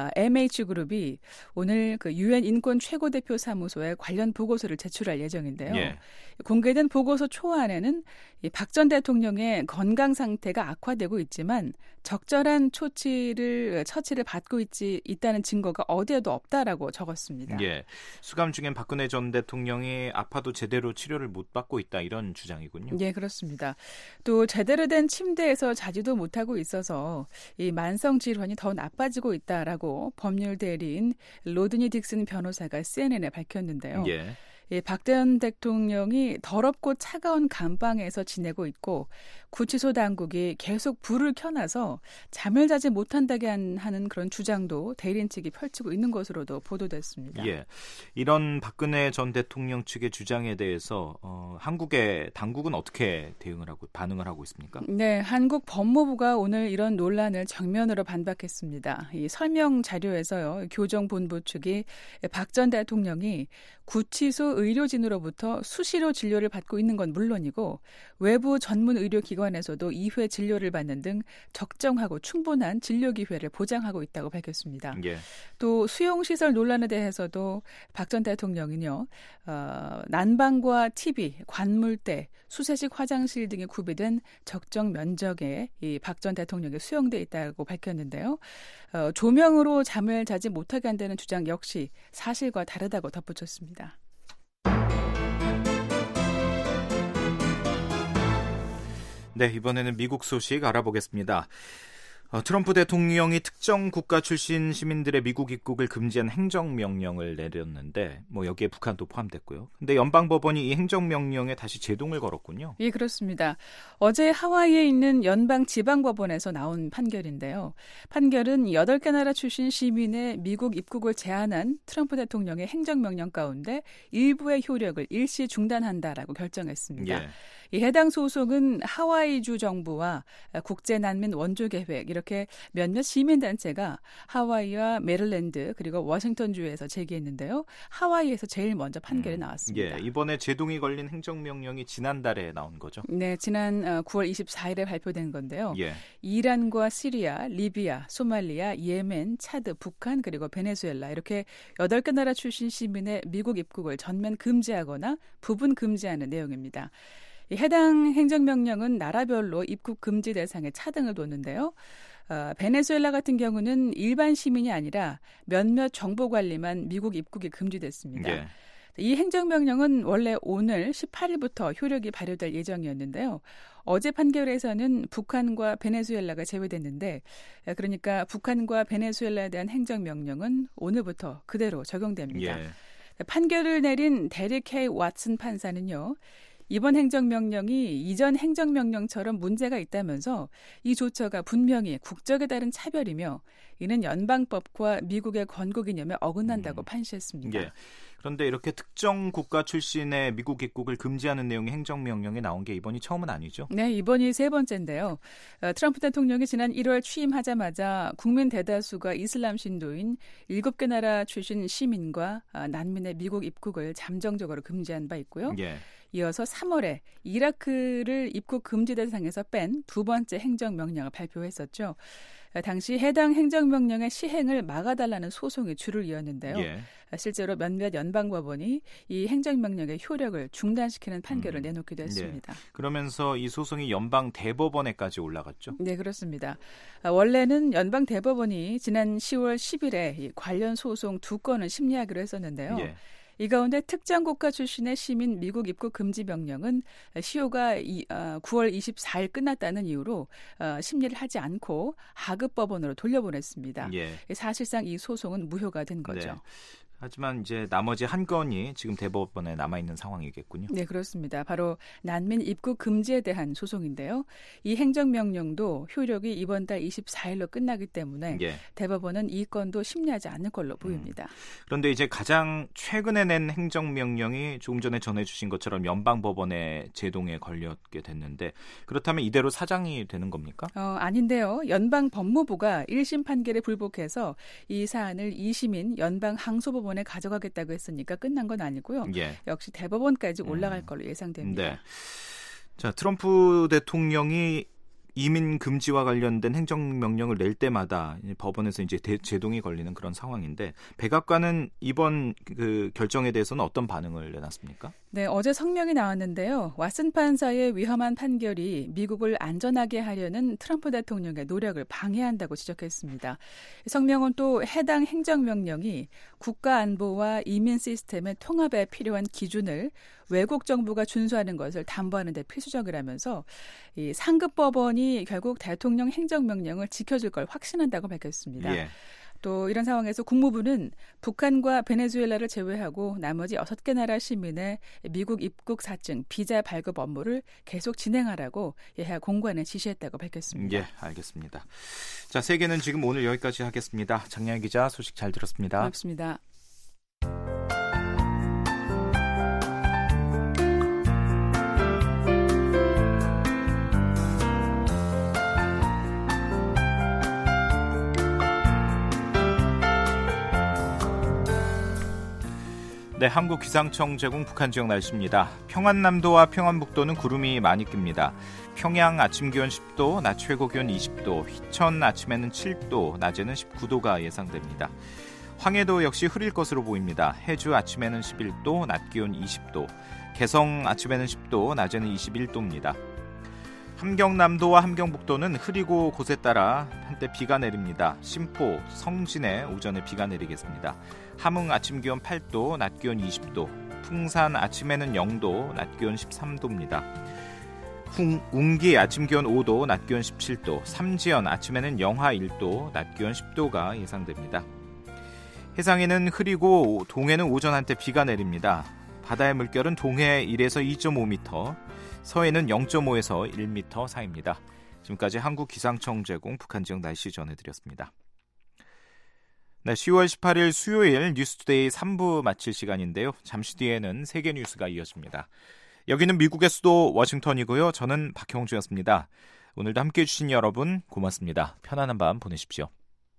MH그룹이 오늘 그 UN 인권 최고대표 사무소에 관련 보고서를 제출할 예정인데요. 예. 공개된 보고서 초안에는 박 전 대통령의 건강 상태가 악화되고 있지만 적절한 처치를 받고 있다는 증거가 어디에도 없다라고 적었습니다.
예, 수감 중인 박근혜 전 대통령이 아파도 제대로 치료를 못 받고 있다 이런 주장이군요.
예, 그렇습니다. 또 제대로 된 침대에서 자지도 못하고 있어서 이 만성 질환이 더 나빠지고 있다라고 법률 대리인 로드니 딕슨 변호사가 CNN에 밝혔는데요.
예.
박 전 대통령이 더럽고 차가운 감방에서 지내고 있고 구치소 당국이 계속 불을 켜놔서 잠을 자지 못한다게 하는 그런 주장도 대리인 측이 펼치고 있는 것으로도 보도됐습니다.
예, 이런 박근혜 전 대통령 측의 주장에 대해서 한국의 당국은 어떻게 반응을 하고 있습니까?
네, 한국 법무부가 오늘 이런 논란을 정면으로 반박했습니다. 이 설명 자료에서요, 교정본부 측이 박 전 대통령이 구치소 의료진으로부터 수시로 진료를 받고 있는 건 물론이고 외부 전문 의료기관에서도 2회 진료를 받는 등 적정하고 충분한 진료 기회를 보장하고 있다고 밝혔습니다.
예.
또 수용시설 논란에 대해서도 박 전 대통령은요, 난방과 TV, 관물대, 수세식 화장실 등이 구비된 적정 면적에 이 박 전 대통령이 수용돼 있다고 밝혔는데요. 조명으로 잠을 자지 못하게 한다는 주장 역시 사실과 다르다고 덧붙였습니다.
네, 이번에는 미국 소식 알아보겠습니다. 트럼프 대통령이 특정 국가 출신 시민들의 미국 입국을 금지한 행정명령을 내렸는데 여기에 북한도 포함됐고요. 근데 연방법원이 이 행정명령에 다시 제동을 걸었군요.
예, 그렇습니다. 어제 하와이에 있는 연방지방법원에서 나온 판결인데요. 판결은 8개 나라 출신 시민의 미국 입국을 제한한 트럼프 대통령의 행정명령 가운데 일부의 효력을 일시 중단한다라고 결정했습니다. 예. 이 해당 소송은 하와이주 정부와 국제난민 원조계획 이렇게 몇몇 시민단체가 하와이와 메릴랜드 그리고 워싱턴주에서 제기했는데요. 하와이에서 제일 먼저 판결이 나왔습니다.
예, 이번에 제동이 걸린 행정명령이 지난달에 나온 거죠?
네, 지난 9월 24일에 발표된 건데요.
예.
이란과 시리아, 리비아, 소말리아, 예멘, 차드, 북한 그리고 베네수엘라 이렇게 8개 나라 출신 시민의 미국 입국을 전면 금지하거나 부분 금지하는 내용입니다. 해당 행정명령은 나라별로 입국 금지 대상에 차등을 뒀는데요. 베네수엘라 같은 경우는 일반 시민이 아니라 몇몇 정보관리만 미국 입국이 금지됐습니다. 예. 이 행정명령은 원래 오늘 18일부터 효력이 발효될 예정이었는데요. 어제 판결에서는 북한과 베네수엘라가 제외됐는데 그러니까 북한과 베네수엘라에 대한 행정명령은 오늘부터 그대로 적용됩니다. 예. 판결을 내린 데릭 K. 왓슨 판사는요. 이번 행정명령이 이전 행정명령처럼 문제가 있다면서 이 조처가 분명히 국적에 따른 차별이며 이는 연방법과 미국의 건국이념에 어긋난다고 판시했습니다.
예. 그런데 이렇게 특정 국가 출신의 미국 입국을 금지하는 내용의 행정명령이 나온 게 이번이 처음은 아니죠?
네, 이번이 세 번째인데요. 트럼프 대통령이 지난 1월 취임하자마자 국민 대다수가 이슬람 신도인 7개 나라 출신 시민과 난민의 미국 입국을 잠정적으로 금지한 바 있고요. 예. 이어서 3월에 이라크를 입국 금지 대상에서 뺀 두 번째 행정명령을 발표했었죠. 당시 해당 행정명령의 시행을 막아달라는 소송이 줄을 이었는데요. 예. 실제로 몇몇 연방법원이 이 행정명령의 효력을 중단시키는 판결을 내놓기도 했습니다.
네. 그러면서 이 소송이 연방 대법원에까지 올라갔죠?
네, 그렇습니다. 원래는 연방 대법원이 지난 10월 10일에 이 관련 소송 2건을 심리하기로 했었는데요.
예.
이 가운데 특정 국가 출신의 시민 미국 입국 금지 명령은 시효가 9월 24일 끝났다는 이유로 심리를 하지 않고 하급 법원으로 돌려보냈습니다.
예.
사실상 이 소송은 무효가 된 거죠.
네. 하지만 이제 나머지 한 건이 지금 대법원에 남아있는 상황이겠군요.
네, 그렇습니다. 바로 난민 입국 금지에 대한 소송인데요. 이 행정명령도 효력이 이번 달 24일로 끝나기 때문에
예.
대법원은 이 건도 심리하지 않을 걸로 보입니다.
그런데 이제 가장 최근에 낸 행정명령이 조금 전에 전해주신 것처럼 연방법원의 제동에 걸렸게 됐는데 그렇다면 이대로 사장이 되는 겁니까?
아닌데요. 연방법무부가 1심 판결에 불복해서 이 사안을 2심인 연방항소법원에 가져가겠다고 했으니까 끝난 건 아니고요.
예.
역시 대법원까지 올라갈 걸로 예상됩니다.
네. 자, 트럼프 대통령이 이민 금지와 관련된 행정명령을 낼 때마다 법원에서 이제 제동이 걸리는 그런 상황인데 백악관은 이번 그 결정에 대해서는 어떤 반응을 내놨습니까?
네, 어제 성명이 나왔는데요. 왓슨 판사의 위험한 판결이 미국을 안전하게 하려는 트럼프 대통령의 노력을 방해한다고 지적했습니다. 성명은 또 해당 행정명령이 국가안보와 이민 시스템의 통합에 필요한 기준을 외국 정부가 준수하는 것을 담보하는 데 필수적이라면서 이 상급 법원이 결국 대통령 행정명령을 지켜줄 걸 확신한다고 밝혔습니다.
예.
또 이런 상황에서 국무부는 북한과 베네수엘라를 제외하고 나머지 6개 나라 시민의 미국 입국 사증, 비자 발급 업무를 계속 진행하라고 예하 공관에 지시했다고 밝혔습니다.
예, 알겠습니다. 자, 세계는 지금 오늘 여기까지 하겠습니다. 장량희 기자 소식 잘 들었습니다.
고맙습니다.
네, 한국 기상청 제공 북한 지역 날씨입니다. 평안남도와 평안북도는 구름이 많이 낍니다. 평양 아침 기온 10도, 낮 최고 기온 20도, 희천 아침에는 7도, 낮에는 19도가 예상됩니다. 황해도 역시 흐릴 것으로 보입니다. 해주 아침에는 11도, 낮 기온 20도, 개성 아침에는 10도, 낮에는 21도입니다. 함경남도와 함경북도는 흐리고 곳에 따라 한때 비가 내립니다. 심포, 성진에 오전에 비가 내리겠습니다. 함흥 아침 기온 8도, 낮 기온 20도, 풍산 아침에는 0도, 낮 기온 13도입니다. 웅기 아침 기온 5도, 낮 기온 17도, 삼지연 아침에는 영하 1도, 낮 기온 10도가 예상됩니다. 해상에는 흐리고 동해는 오전 한때 비가 내립니다. 바다의 물결은 동해 1에서 2.5m, 서해는 0.5에서 1m 사이입니다. 지금까지 한국기상청 제공 북한 지역 날씨 전해드렸습니다. 네, 10월 18일 수요일 뉴스투데이 3부 마칠 시간인데요. 잠시 뒤에는 세계 뉴스가 이어집니다. 여기는 미국의 수도 워싱턴이고요. 저는 박형주였습니다. 오늘도 함께해 주신 여러분 고맙습니다. 편안한 밤 보내십시오.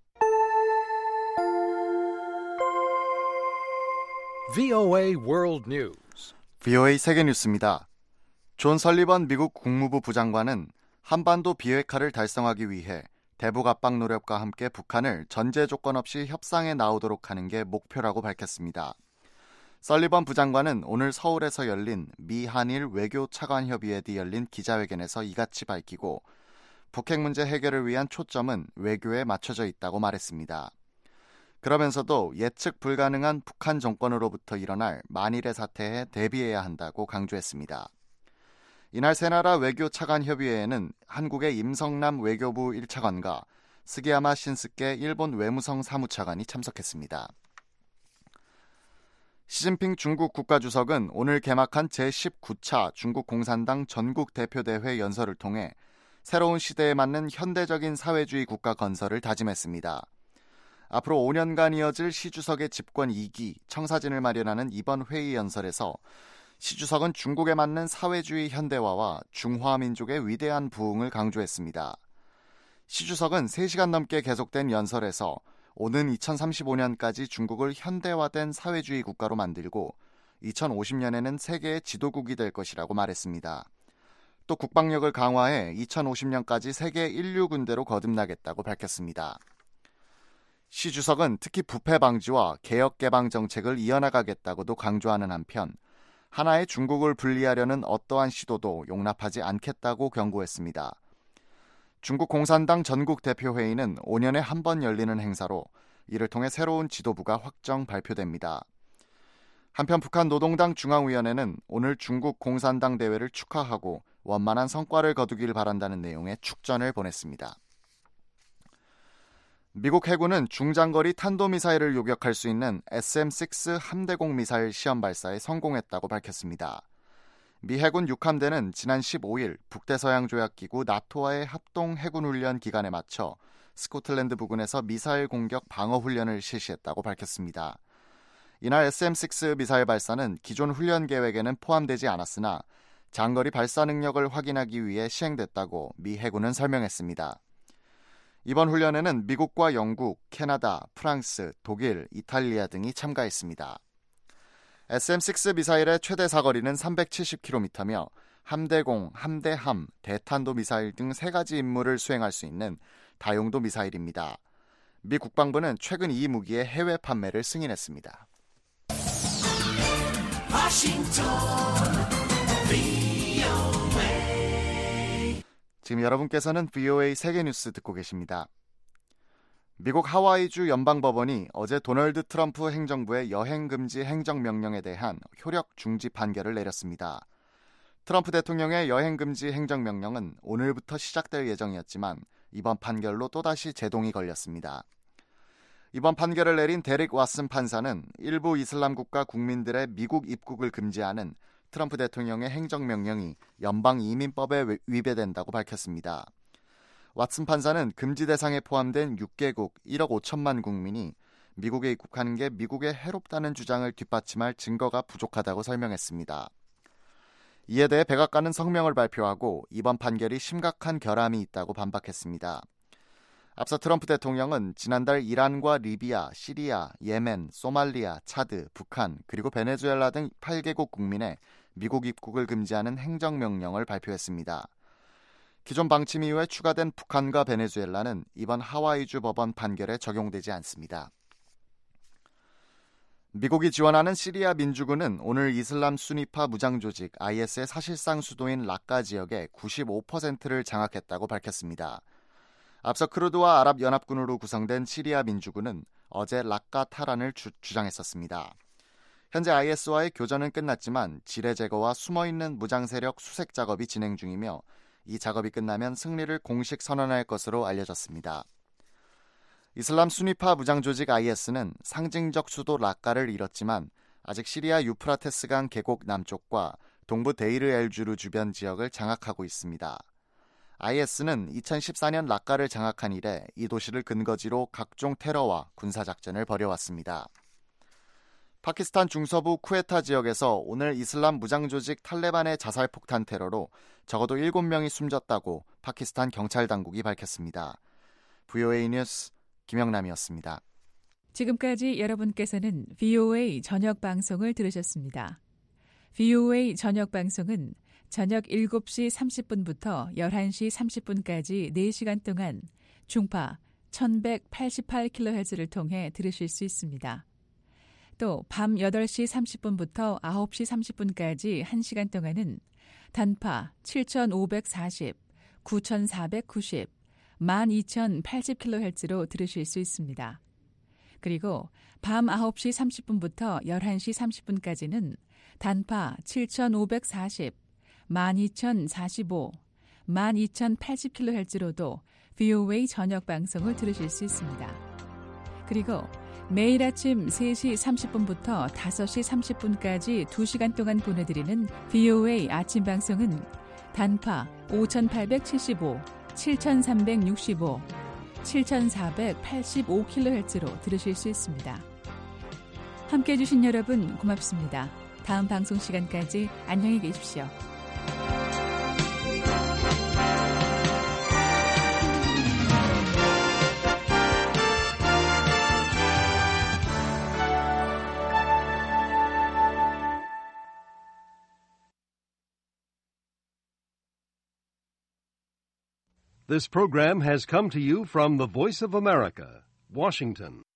VOA World News.
VOA 세계 뉴스입니다. 존 설리번 미국 국무부 부장관은 한반도 비핵화를 달성하기 위해 대북 압박 노력과 함께 북한을 전제 조건 없이 협상에 나오도록 하는 게 목표라고 밝혔습니다. 설리번 부장관은 오늘 서울에서 열린 미 한일 외교 차관 협의회에 열린 기자회견에서 이같이 밝히고 북핵 문제 해결을 위한 초점은 외교에 맞춰져 있다고 말했습니다. 그러면서도 예측 불가능한 북한 정권으로부터 일어날 만일의 사태에 대비해야 한다고 강조했습니다. 이날 세 나라 외교 차관 협의회에는 한국의 임성남 외교부 1차관과 스기야마 신스케 일본 외무성 사무차관이 참석했습니다. 시진핑 중국 국가주석은 오늘 개막한 제19차 중국 공산당 전국 대표대회 연설을 통해 새로운 시대에 맞는 현대적인 사회주의 국가 건설을 다짐했습니다. 앞으로 5년간 이어질 시 주석의 집권 2기 청사진을 마련하는 이번 회의 연설에서 시 주석은 중국에 맞는 사회주의 현대화와 중화민족의 위대한 부흥을 강조했습니다. 시 주석은 3시간 넘게 계속된 연설에서 오는 2035년까지 중국을 현대화된 사회주의 국가로 만들고 2050년에는 세계의 지도국이 될 것이라고 말했습니다. 또 국방력을 강화해 2050년까지 세계 인류 군대로 거듭나겠다고 밝혔습니다. 시 주석은 특히 부패 방지와 개혁 개방 정책을 이어나가겠다고도 강조하는 한편 하나의 중국을 분리하려는 어떠한 시도도 용납하지 않겠다고 경고했습니다. 중국 공산당 전국 대표회의는 5년에 한 번 열리는 행사로 이를 통해 새로운 지도부가 확정 발표됩니다. 한편 북한 노동당 중앙위원회는 오늘 중국 공산당 대회를 축하하고 원만한 성과를 거두길 바란다는 내용의 축전을 보냈습니다. 미국 해군은 중장거리 탄도미사일을 요격할 수 있는 SM-6 함대공 미사일 시험 발사에 성공했다고 밝혔습니다. 미 해군 6함대는 지난 15일 북대서양조약기구 나토와의 합동 해군훈련 기간에 맞춰 스코틀랜드 부근에서 미사일 공격 방어훈련을 실시했다고 밝혔습니다. 이날 SM-6 미사일 발사는 기존 훈련 계획에는 포함되지 않았으나 장거리 발사 능력을 확인하기 위해 시행됐다고 미 해군은 설명했습니다. 이번 훈련에는 미국과 영국, 캐나다, 프랑스, 독일, 이탈리아 등이 참가했습니다. SM-6 미사일의 최대 사거리는 370km며 함대공, 함대함, 대탄도 미사일 등 3가지 임무를 수행할 수 있는 다용도 미사일입니다. 미 국방부는 최근 이 무기의 해외 판매를 승인했습니다. 지금 여러분께서는 VOA 세계뉴스 듣고 계십니다. 미국 하와이주 연방법원이 어제 도널드 트럼프 행정부의 여행금지 행정명령에 대한 효력 중지 판결을 내렸습니다. 트럼프 대통령의 여행금지 행정명령은 오늘부터 시작될 예정이었지만 이번 판결로 또다시 제동이 걸렸습니다. 이번 판결을 내린 데릭 왓슨 판사는 일부 이슬람 국가 국민들의 미국 입국을 금지하는 트럼프 대통령의 행정명령이 연방이민법에 위배된다고 밝혔습니다. 왓슨 판사는 금지 대상에 포함된 6개국 1억 5천만 국민이 미국에 입국하는 게 미국에 해롭다는 주장을 뒷받침할 증거가 부족하다고 설명했습니다. 이에 대해 백악관은 성명을 발표하고 이번 판결이 심각한 결함이 있다고 반박했습니다. 앞서 트럼프 대통령은 지난달 이란과 리비아, 시리아, 예멘, 소말리아, 차드, 북한, 그리고 베네수엘라 등 8개국 국민의 미국 입국을 금지하는 행정명령을 발표했습니다. 기존 방침 이후에 추가된 북한과 베네수엘라는 이번 하와이주 법원 판결에 적용되지 않습니다. 미국이 지원하는 시리아 민주군은 오늘 이슬람 수니파 무장조직 IS의 사실상 수도인 라카 지역의 95%를 장악했다고 밝혔습니다. 앞서 크루드와 아랍연합군으로 구성된 시리아 민주군은 어제 라카 탈환을 주장했었습니다. 현재 IS와의 교전은 끝났지만 지뢰 제거와 숨어있는 무장세력 수색 작업이 진행 중이며 이 작업이 끝나면 승리를 공식 선언할 것으로 알려졌습니다. 이슬람 수니파 무장조직 IS는 상징적 수도 라카를 잃었지만 아직 시리아 유프라테스강 계곡 남쪽과 동부 데이르 엘주르 주변 지역을 장악하고 있습니다. IS는 2014년 라카를 장악한 이래 이 도시를 근거지로 각종 테러와 군사작전을 벌여왔습니다. 파키스탄 중서부 쿠에타 지역에서 오늘 이슬람 무장조직 탈레반의 자살폭탄 테러로 적어도 7명이 숨졌다고 파키스탄 경찰 당국이 밝혔습니다. VOA 뉴스 김영남이었습니다.
지금까지 여러분께서는 VOA 저녁 방송을 들으셨습니다. VOA 저녁 방송은 저녁 7시 30분부터 11시 30분까지 4시간 동안 중파 1188kHz를 통해 들으실 수 있습니다. 또 밤 8시 30분부터 9시 30분까지 1시간 동안은 단파 7540, 9490, 12080kHz로 들으실 수 있습니다. 그리고 밤 9시 30분부터 11시 30분까지는 단파 7540, 12045, 12080kHz로도 VOA 저녁 방송을 들으실 수 있습니다. 그리고 매일 아침 3시 30분부터 5시 30분까지 2시간 동안 보내드리는 VOA 아침 방송은 단파 5875, 7365, 7485kHz로 들으실 수 있습니다. 함께해 주신 여러분 고맙습니다. 다음 방송 시간까지 안녕히 계십시오.
This program has come to you from the Voice of America, Washington.